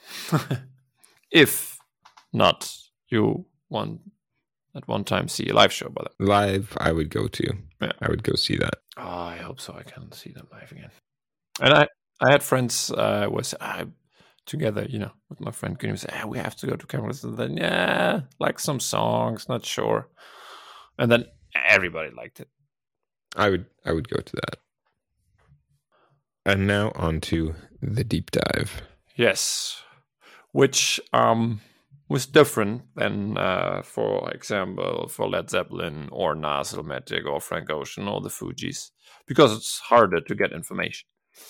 Speaker 2: If not, you want at one time see a live show by them.
Speaker 1: Live, I would go to.
Speaker 2: Yeah.
Speaker 1: I would go see that.
Speaker 2: Oh, I hope so. I can see them live again. And I had friends was together, with my friend. Can you say, we have to go to Chemical Brothers? And then, like some songs, not sure. And then everybody liked it.
Speaker 1: I would go to that. And now on to the deep dive.
Speaker 2: Yes, which was different than, for example, for Led Zeppelin or Nas, Illmatic or Frank Ocean or the Fugees, because it's harder to get information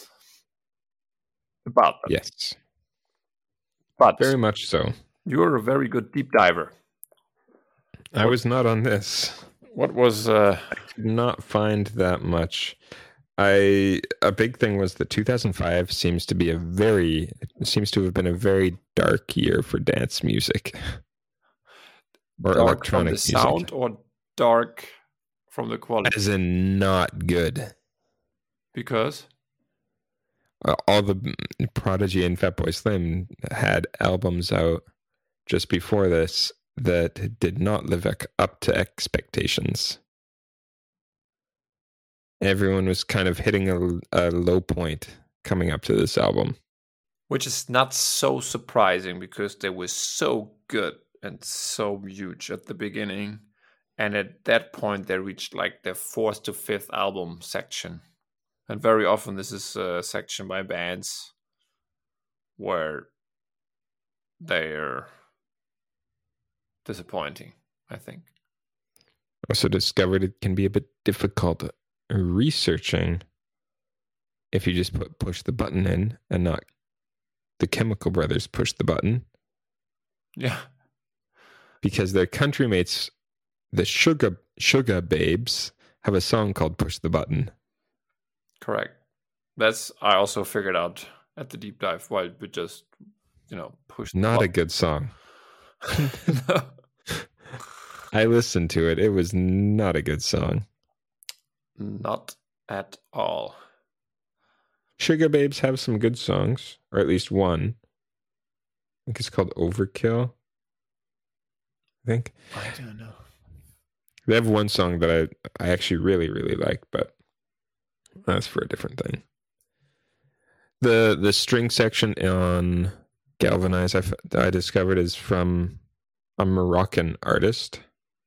Speaker 2: about them.
Speaker 1: Yes,
Speaker 2: but
Speaker 1: very much so.
Speaker 2: You're a very good deep diver.
Speaker 1: I was not on this.
Speaker 2: What was?
Speaker 1: I did not find that much. A big thing was that 2005 seems to have been a very dark year for dance music or
Speaker 2: dark
Speaker 1: electronic
Speaker 2: from the sound,
Speaker 1: music.
Speaker 2: or dark from the quality.
Speaker 1: As in not good.
Speaker 2: Because
Speaker 1: all the Prodigy and Fatboy Slim had albums out just before this that did not live up to expectations. Everyone was kind of hitting a low point coming up to this album.
Speaker 2: Which is not so surprising because they were so good and so huge at the beginning. And at that point, they reached like their 4th to 5th album section. And very often, this is a section by bands where they're disappointing, I think.
Speaker 1: Also discovered it can be a bit difficult researching if you just push the button in and not the Chemical Brothers push the button.
Speaker 2: Yeah.
Speaker 1: Because their country mates, the Sugar Babes, have a song called Push the Button.
Speaker 2: Correct. That's I also figured out at the deep dive while we just, pushed.
Speaker 1: Not a good song.
Speaker 2: No.
Speaker 1: I listened to it. It was not a good song.
Speaker 2: Not at all.
Speaker 1: Sugar Babes have some good songs, or at least one. I think it's called Overkill. I
Speaker 2: don't know.
Speaker 1: They have one song that I actually really, really like, but that's for a different thing. The string section on Galvanize I discovered is from a Moroccan artist.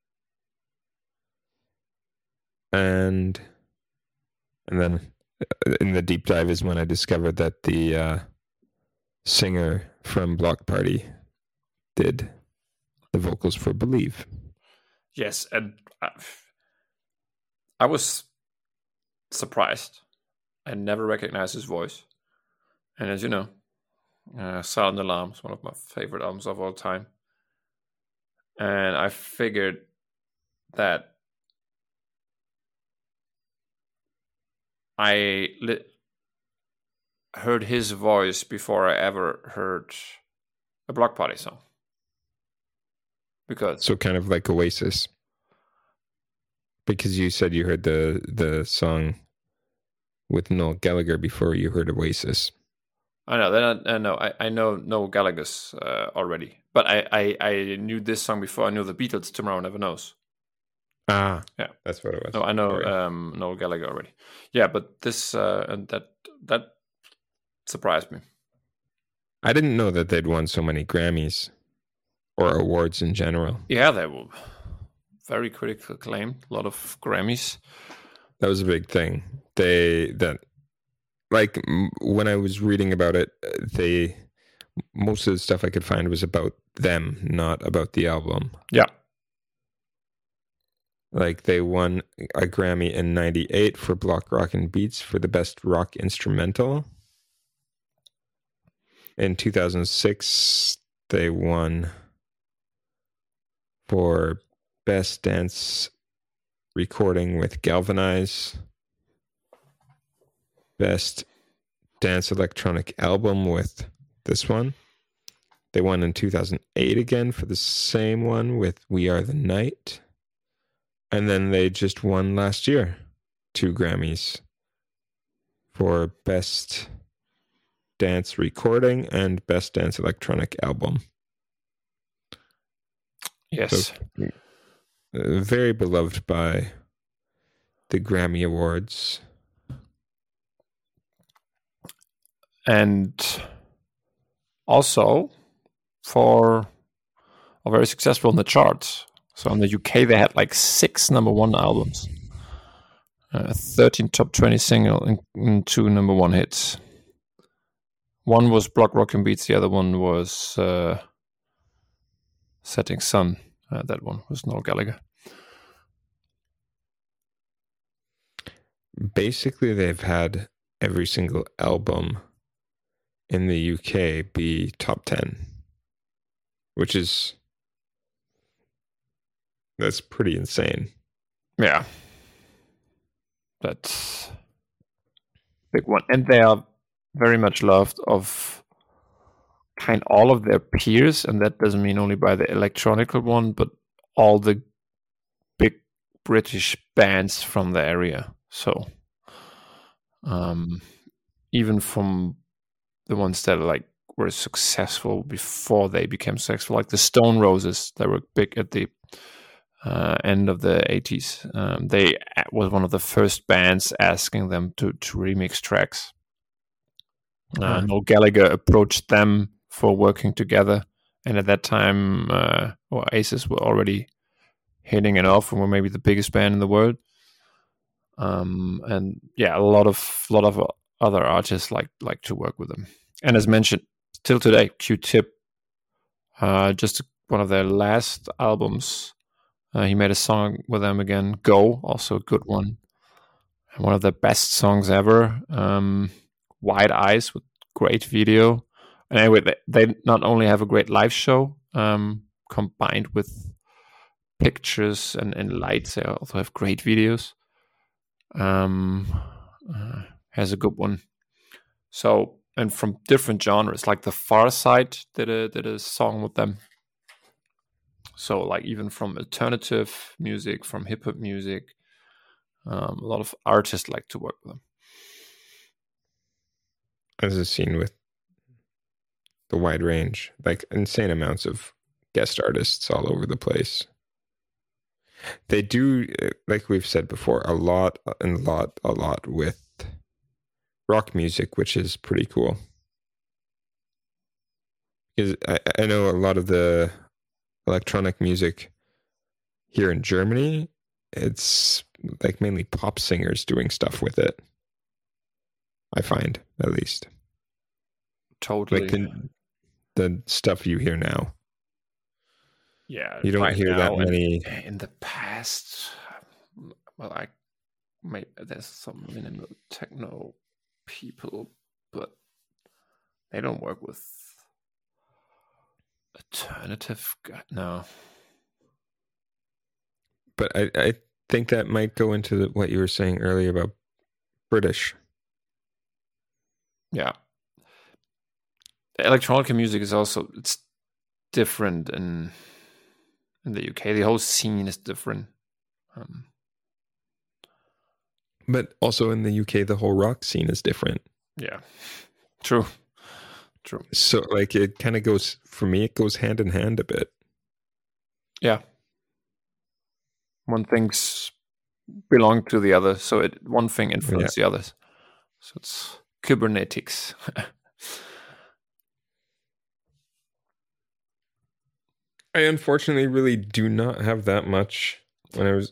Speaker 1: And then in the deep dive is when I discovered that the singer from Block Party did the vocals for Believe.
Speaker 2: Yes, and I was surprised. I never recognized his voice. And as you know, Silent Alarm is one of my favorite albums of all time. And I figured that I heard his voice before I ever heard a Block Party song.
Speaker 1: So kind of like Oasis. Because you said you heard the song with Noel Gallagher before you heard Oasis.
Speaker 2: I know. I know Noel Gallagher's already, but I knew this song before I knew the Beatles. Tomorrow Never Knows.
Speaker 1: Ah,
Speaker 2: yeah,
Speaker 1: that's what it was.
Speaker 2: No, I know Noel Gallagher already. Yeah, but this and that surprised me.
Speaker 1: I didn't know that they'd won so many Grammys or awards in general.
Speaker 2: Yeah, they were very critically acclaimed. A lot of Grammys.
Speaker 1: That was a big thing. When I was reading about it, most of the stuff I could find was about them, not about the album.
Speaker 2: Yeah.
Speaker 1: Like they won a Grammy in '98 for Block Rockin' Beats for the best rock instrumental. In 2006, they won for best dance recording with Galvanize, best dance electronic album with this one. They won in 2008 again for the same one with We Are the Night. And then they just won last year 2 Grammys for best dance recording and best dance electronic album.
Speaker 2: Yes.
Speaker 1: So, very beloved by the Grammy Awards.
Speaker 2: And also very successful in the charts. So in the UK, they had like 6 number 1 albums, 13 top 20 single, and 2 number 1 hits. One was Block Rockin' Beats, the other one was Setting Sun. That one was Noel Gallagher.
Speaker 1: Basically, they've had every single album in the UK be top 10, that's pretty insane.
Speaker 2: Yeah. That's a big one. And they are very much loved of kind all of their peers, and that doesn't mean only by the electronical one, but all the big British bands from the area. So even from the ones that were successful before they became successful, like the Stone Roses, they were big at the end of the 80s. They was one of the first bands asking them to remix tracks. Noel Gallagher approached them for working together, and at that time, Oasis were already hitting it off and were maybe the biggest band in the world. And yeah, a lot of other artists like to work with them. And as mentioned, till today, Q-Tip, just one of their last albums, he made a song with them again, Go, also a good one. And one of the best songs ever. Wide Eyes with great video. And anyway, they not only have a great live show, combined with pictures and lights, they also have great videos. Has a good one. So, and from different genres, like the Far Side did a song with them. So, like even from alternative music, from hip hop music, a lot of artists like to work with them.
Speaker 1: As a scene with the wide range, like insane amounts of guest artists all over the place. They do, like we've said before, a lot with rock music, which is pretty cool. Because I know a lot of the electronic music here in Germany, it's like mainly pop singers doing stuff with it. I find, at least.
Speaker 2: Totally.
Speaker 1: Like the stuff you hear now.
Speaker 2: Yeah,
Speaker 1: you don't hear that many.
Speaker 2: In the past, well, there's some minimal techno people, but they don't work with alternative. No.
Speaker 1: But I think that might go into what you were saying earlier about British.
Speaker 2: Yeah. Electronic music is also, it's different in the UK. The whole scene is different.
Speaker 1: But also in the UK, the whole rock scene is different.
Speaker 2: Yeah, true.
Speaker 1: So like it kind of goes, for me, it goes hand in hand a bit.
Speaker 2: Yeah. One things belong to the other, so one thing influences the others. So it's Kybernetics.
Speaker 1: I unfortunately really do not have that much when I was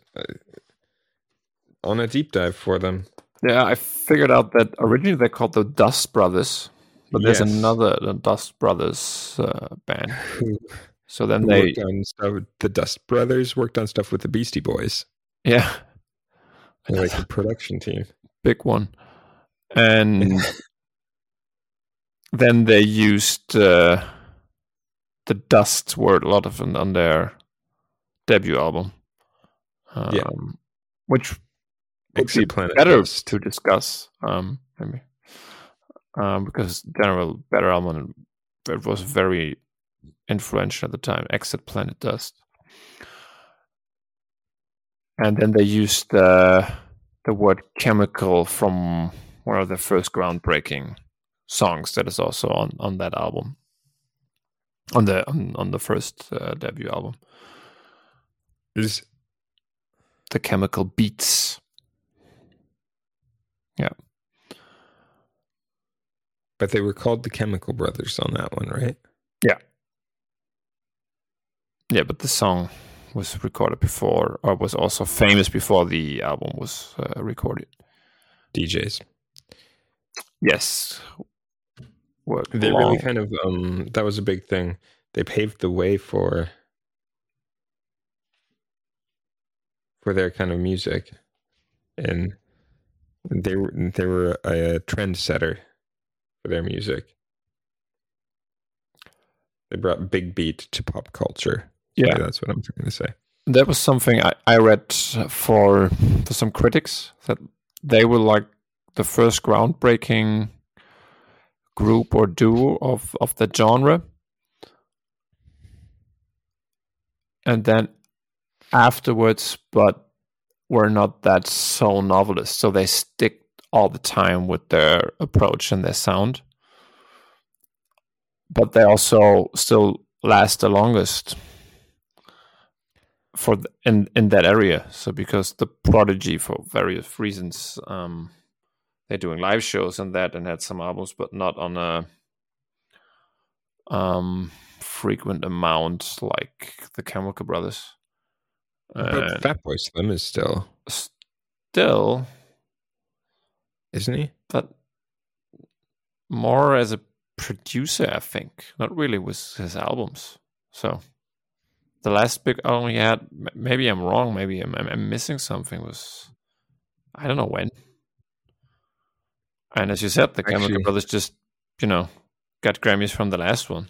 Speaker 1: on a deep dive for them.
Speaker 2: Yeah, I figured out that originally they're called the Dust Brothers, but there's another the Dust Brothers band. So then they
Speaker 1: on stuff, the Dust Brothers worked on stuff with the Beastie Boys.
Speaker 2: Yeah,
Speaker 1: like the production team,
Speaker 2: big one, and then they used the Dust word a lot of it on their debut album, which would be better Dust to discuss, maybe, because general better album, it was very influential at the time. Exit Planet Dust, and then they used the word chemical from one of their first groundbreaking songs that is also on that album, on the first debut album.
Speaker 1: Is
Speaker 2: the Chemical Beats. Yeah.
Speaker 1: But they were called the Chemical Brothers on that one, right?
Speaker 2: Yeah. Yeah, but the song was recorded before, or was also famous before the album was recorded.
Speaker 1: DJs.
Speaker 2: Yes.
Speaker 1: They really kind of, that was a big thing. They paved the way for their kind of music. And they were a trendsetter for their music. They brought big beat to pop culture.
Speaker 2: Yeah,
Speaker 1: that's what I'm trying to say.
Speaker 2: That was something I read for some critics, that they were like the first groundbreaking group or duo of the genre. And then afterwards, but were not that so novelist. So they stick all the time with their approach and their sound. But they also still last the longest. in that area. So because the Prodigy, for various reasons, they're doing live shows and that, and had some albums, but not on a frequent amount like the Chemical Brothers.
Speaker 1: But Fatboy Slim is still, isn't he?
Speaker 2: But more as a producer, I think, not really with his albums. So the last big album he had, maybe I'm wrong, maybe I'm missing something, was, I don't know when. And as you said, the Chemical Brothers just, got Grammys from the last one.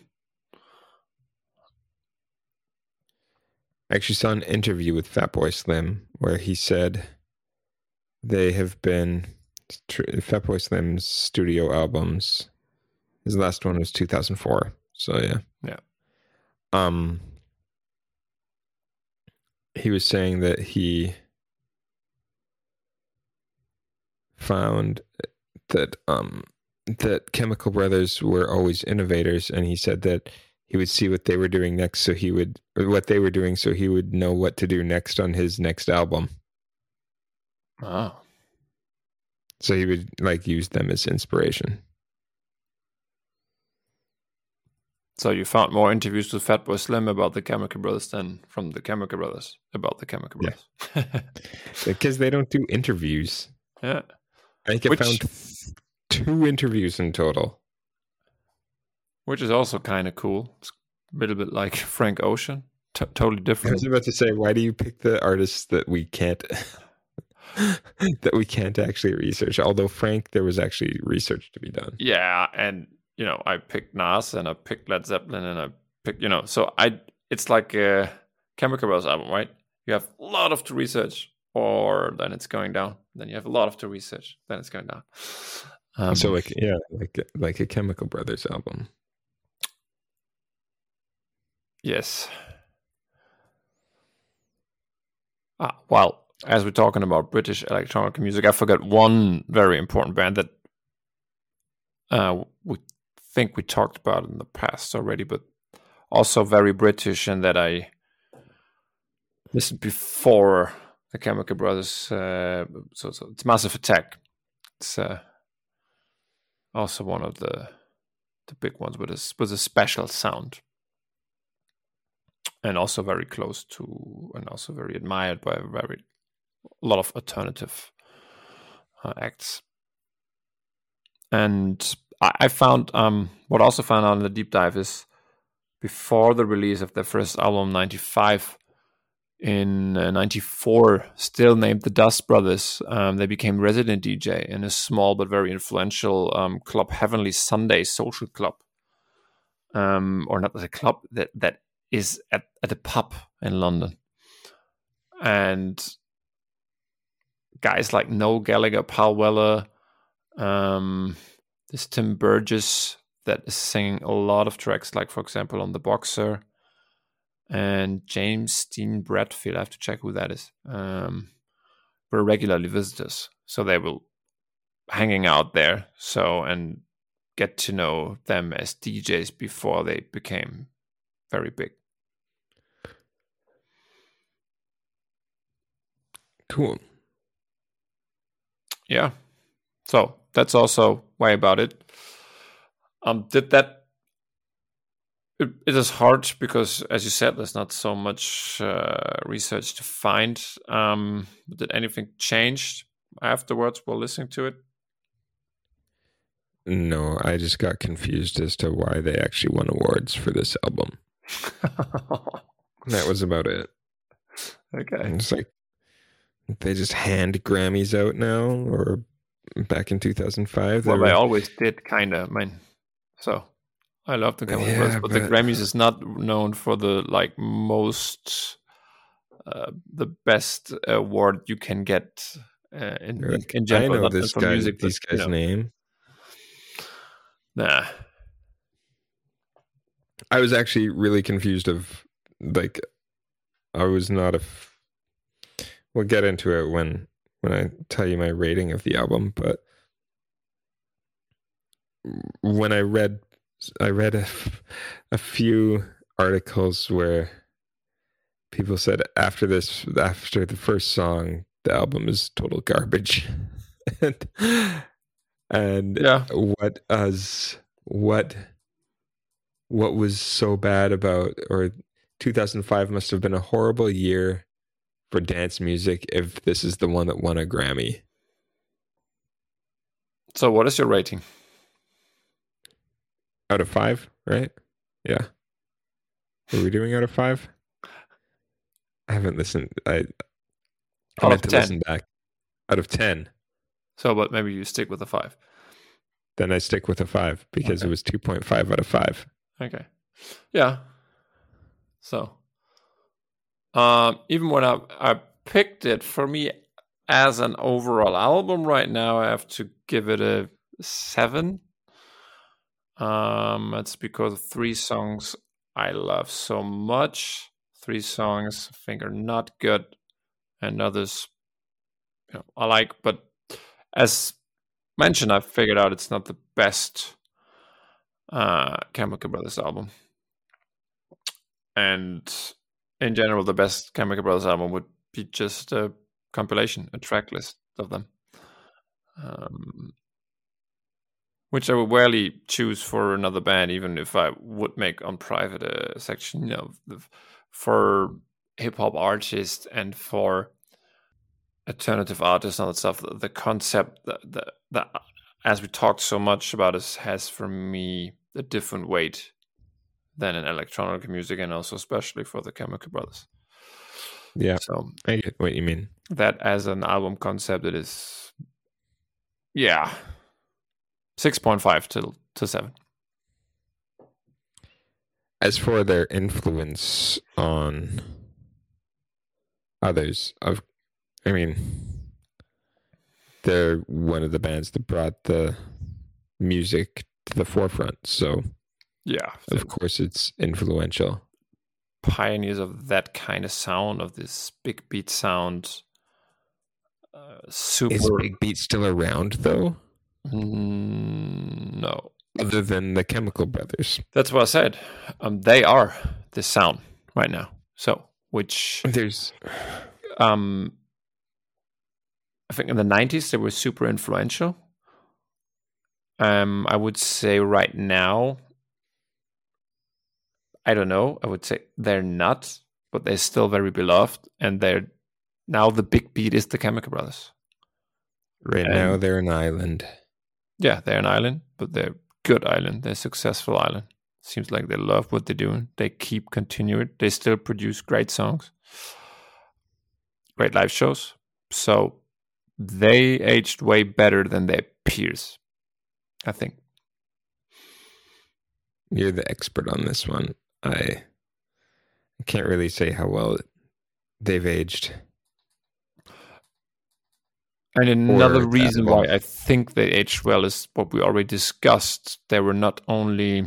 Speaker 1: I actually saw an interview with Fatboy Slim where he said they have been Fatboy Slim's studio albums. His last one was 2004. So
Speaker 2: yeah.
Speaker 1: He was saying that he found that that Chemical Brothers were always innovators, and he said that he would see what they were doing next, so he would know what to do next on his next album.
Speaker 2: Oh.
Speaker 1: So he would use them as inspiration.
Speaker 2: So you found more interviews with Fatboy Slim about the Chemical Brothers than from the Chemical Brothers about the Chemical Brothers.
Speaker 1: Yeah. Because they don't do interviews.
Speaker 2: Yeah.
Speaker 1: I think I found 2 interviews in total.
Speaker 2: Which is also kind of cool. It's a little bit like Frank Ocean. Totally different.
Speaker 1: I was about to say, why do you pick the artists that we can't actually research? Although Frank, there was actually research to be done.
Speaker 2: Yeah, and I picked Nas and I picked Led Zeppelin and I picked, so it's like a Chemical Brothers album, right? You have a lot of to research, or then it's going down. Then you have a lot of to research, then it's going down.
Speaker 1: So like a Chemical Brothers album.
Speaker 2: Yes. Well, as we're talking about British electronic music, I forgot one very important band that we think we talked about in the past already, but also very British, and that I listened before the Chemical Brothers. So it's Massive Attack. It's also one of the big ones with a special sound. And also very close to, and also very admired by a lot of alternative acts. And I found, what I also found out in the deep dive is, before the release of their first album, 95, in 94, still named the Dust Brothers, they became resident DJ in a small but very influential club, Heavenly Sunday Social Club. Or not the club, that is at a pub in London. And guys like Noel Gallagher, Paul Weller, this Tim Burgess that is singing a lot of tracks, like, for example, on The Boxer, and James Dean Bradfield, I have to check who that is, were regularly visitors. So they were hanging out there, and get to know them as DJs before they became very big.
Speaker 1: Cool.
Speaker 2: Yeah. So that's also why about it. It is hard because, as you said, there's not so much research to find. Did anything change afterwards while listening to it?
Speaker 1: No, I just got confused as to why they actually won awards for this album. That was about it.
Speaker 2: Okay.
Speaker 1: It's like they just hand Grammys out now, or back in 2005.
Speaker 2: Well, they always did, kind of. So I love the Chemical Brothers, but the Grammys is not known for the most the best award you can get in general.
Speaker 1: I know this guy's name.
Speaker 2: Nah.
Speaker 1: I was actually really confused I was not we'll get into it when I tell you my rating of the album, but when I read a few articles where people said after the first song, the album is total garbage. and
Speaker 2: Yeah.
Speaker 1: what was so bad about, or 2005 must have been a horrible year for dance music if this is the one that won a Grammy.
Speaker 2: So what is your rating?
Speaker 1: Out of 5, right? Yeah. Are we doing out of 5? I haven't listened. I meant to listen back. Out of 10.
Speaker 2: So, but maybe you stick with a 5.
Speaker 1: Then I stick with a 5 because it was 2.5 out of 5.
Speaker 2: Okay. Yeah. So, even when I picked it, for me as an overall album right now, I have to give it a 7. That's because 3 songs I love so much. 3 songs I think are not good, and others I like. But as mentioned, I figured out it's not the best Chemical Brothers album. And in general, the best Chemical Brothers album would be just a compilation, a track list of them. Which I would rarely choose for another band, even if I would make on private a section, for hip hop artists and for alternative artists and all that stuff. The concept that as we talked so much about this has for me a different weight than in electronic music, and also especially for the Chemical Brothers.
Speaker 1: Yeah,
Speaker 2: so
Speaker 1: I get what you mean.
Speaker 2: That as an album concept, it is 6.5 to 7.
Speaker 1: As for their influence on others, they're one of the bands that brought the music to the forefront. So, of course, it's influential.
Speaker 2: Pioneers of that kind of sound, of this big beat sound.
Speaker 1: Is big beat still around, though?
Speaker 2: No.
Speaker 1: Other than the Chemical Brothers.
Speaker 2: That's what I said. They are the sound right now. So, which
Speaker 1: there's,
Speaker 2: I think in the 90s they were super influential. I would say right now, I don't know. I would say they're not, but they're still very beloved, and they're now the big beat is the Chemical Brothers.
Speaker 1: Now they're an island.
Speaker 2: Yeah, they're an island, but they're good island. They're a successful island. Seems like they love what they're doing. They keep continuing. They still produce great songs, great live shows. So they aged way better than their peers, I think.
Speaker 1: You're the expert on this one. I can't really say how well they've aged.
Speaker 2: And another reason why I think they aged well is what we already discussed. They were not only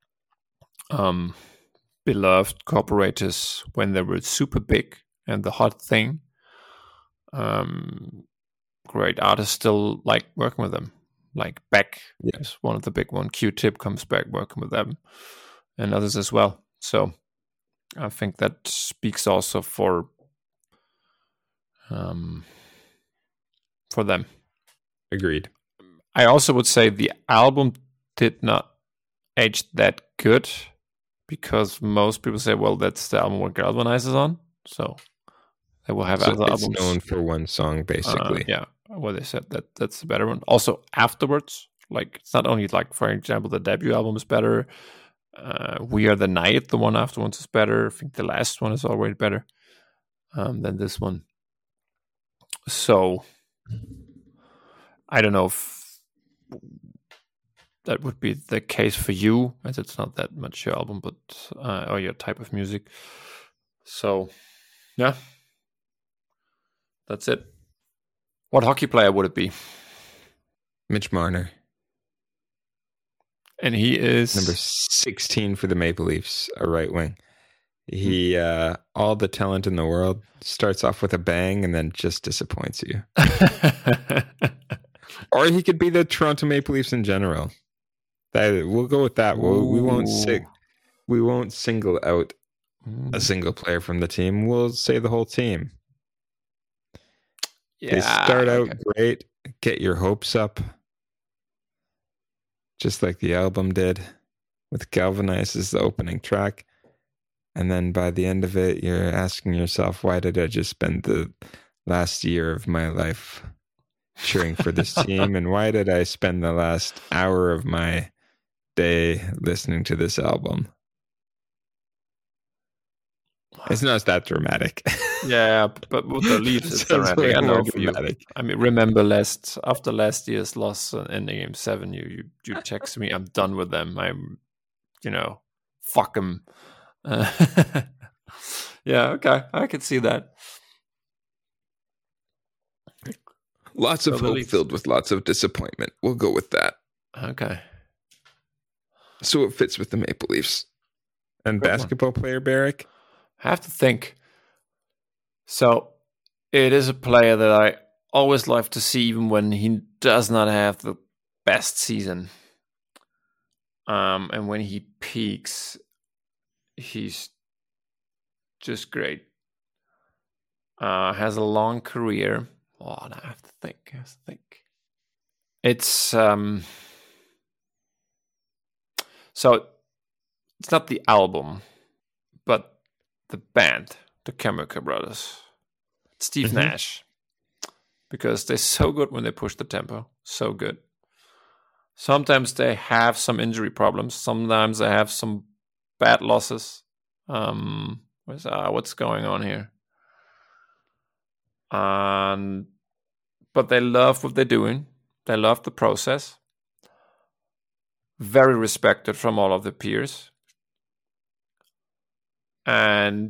Speaker 2: beloved cooperators when they were super big and the hot thing. Great artists still like working with them. Like Beck is one of the big ones. Q-Tip comes back working with them, and others as well. So I think that speaks also for them.
Speaker 1: Agreed.
Speaker 2: I also would say the album did not age that good, because most people say, well, that's the album where Galvanize is on. So they will have other albums.
Speaker 1: It's known for one song, basically.
Speaker 2: Well, they said that's the better one. Also, afterwards, like, it's not only like, for example, the debut album is better. We Are the Night, the one afterwards, is better. I think the last one is already better than this one. So I don't know if that would be the case for you, as it's not that much your album, but or your type of music. So yeah, that's it. What hockey player would it be?
Speaker 1: Mitch Marner.
Speaker 2: And he is
Speaker 1: number 16 for the Maple Leafs, a right wing. He all the talent in the world, starts off with a bang and then just disappoints you. Or he could be the Toronto Maple Leafs in general. We'll go with that. We won't single out a single player from the team, we'll say the whole team. They start out great, get your hopes up, just like the album did, with Galvanize as the opening track. And then by the end of it, you're asking yourself, why did I just spend the last year of my life cheering for this team? And why did I spend the last hour of my day listening to this album? It's not that dramatic.
Speaker 2: Yeah, but with the Leafs, it's dramatic. I know for you. I mean, remember after last year's loss in Game 7, you text me, I'm done with them. I'm, fuck them. Yeah, okay, I can see that.
Speaker 1: Lots of hope filled with lots of disappointment. We'll go with that.
Speaker 2: Okay.
Speaker 1: So it fits with the Maple Leafs. And good basketball player, Barrick?
Speaker 2: I have to think. So it is a player that I always love to see, even when he does not have the best season. And when he peaks, he's just great. Has a long career. Oh, I have to think. It's so it's not the album, but the band, the Chemical Brothers. Steve Nash. Because they're so good when they push the tempo. So good. Sometimes they have some injury problems. Sometimes they have some bad losses. What's going on here? But they love what they're doing. They love the process. Very respected from all of the peers. And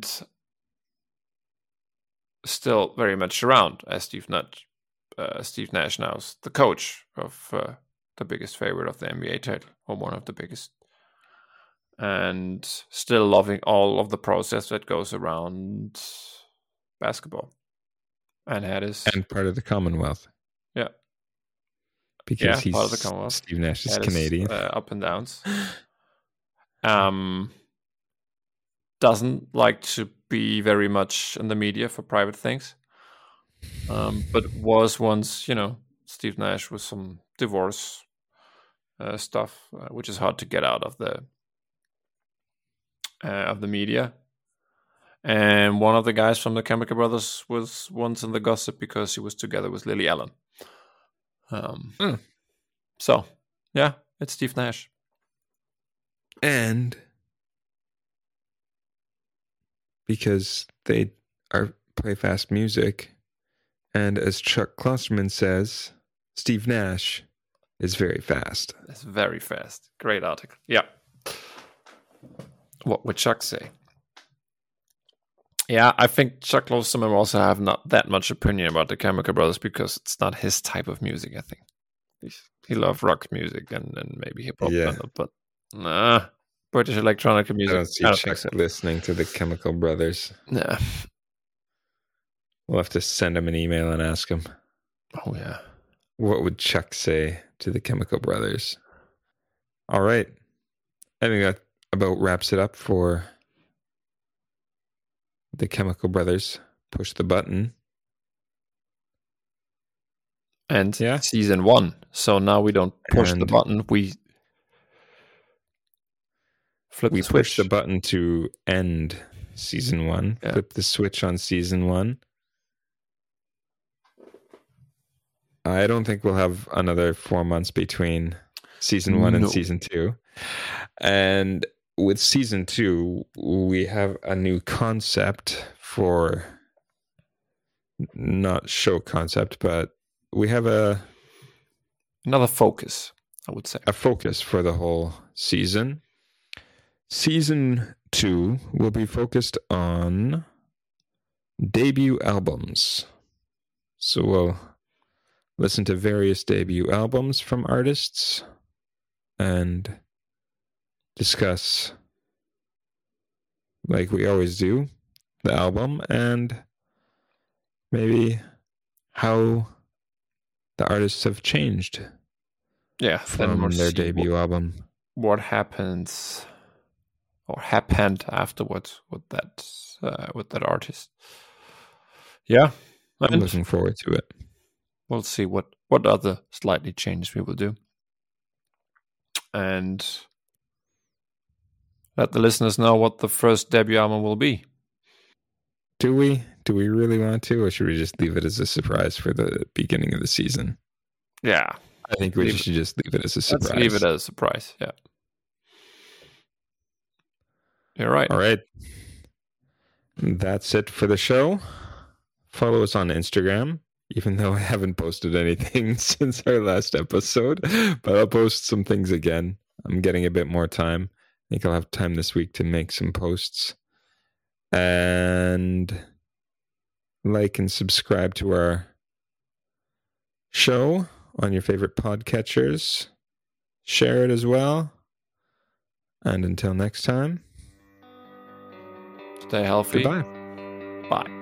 Speaker 2: still very much around as Steve Nash now is the coach of the biggest favorite of the NBA title, or one of the biggest. And still loving all of the process that goes around basketball. And
Speaker 1: part of the Commonwealth.
Speaker 2: Yeah.
Speaker 1: Because he's
Speaker 2: part of the Commonwealth.
Speaker 1: Steve Nash is Canadian.
Speaker 2: Up and downs. Doesn't like to be very much in the media for private things. But was once, Steve Nash with some divorce stuff, which is hard to get out of the media. And one of the guys from the Chemical Brothers was once in the gossip because he was together with Lily Allen. So, yeah, it's Steve Nash.
Speaker 1: And because they play fast music, and as Chuck Klosterman says, Steve Nash is very fast.
Speaker 2: It's very fast. Great article. Yeah. What would Chuck say? Yeah, I think Chuck Klosterman will also have not that much opinion about the Chemical Brothers because it's not his type of music, I think. He loves rock music and maybe hip-hop, but British electronic music.
Speaker 1: I don't see Chuck listening to the Chemical Brothers.
Speaker 2: Nah.
Speaker 1: We'll have to send him an email and ask him.
Speaker 2: Oh, yeah.
Speaker 1: What would Chuck say to the Chemical Brothers? All right. I think that about wraps it up for the Chemical Brothers. Push the button.
Speaker 2: And season 1. So now we don't push the button. We flip the switch.
Speaker 1: Push the button to end season 1. Yeah. Flip the switch on season 1. I don't think we'll have another 4 months between season 1 and season 2. And with season 2, we have a new concept for, not show concept, but we have
Speaker 2: another focus, I would say.
Speaker 1: A focus for the whole season. Season 2 will be focused on debut albums. So we'll listen to various debut albums from artists and discuss, like we always do, the album and maybe how the artists have changed from their debut album.
Speaker 2: What happens or happened afterwards with that artist. Yeah,
Speaker 1: I'm looking forward to it.
Speaker 2: We'll see what other slightly changes we will do, and let the listeners know what the first debut album will be.
Speaker 1: Do we really want to, or should we just leave it as a surprise for the beginning of the season?
Speaker 2: Yeah,
Speaker 1: I think we should just leave it as a surprise.
Speaker 2: Let's leave it as a surprise. Yeah, you're right.
Speaker 1: All right, that's it for the show. Follow us on Instagram, even though I haven't posted anything since our last episode, but I'll post some things again. I'm getting a bit more time. I think I'll have time this week to make some posts. And like and subscribe to our show on your favorite podcatchers. Share it as well. And until next time,
Speaker 2: stay healthy.
Speaker 1: Goodbye.
Speaker 2: Bye.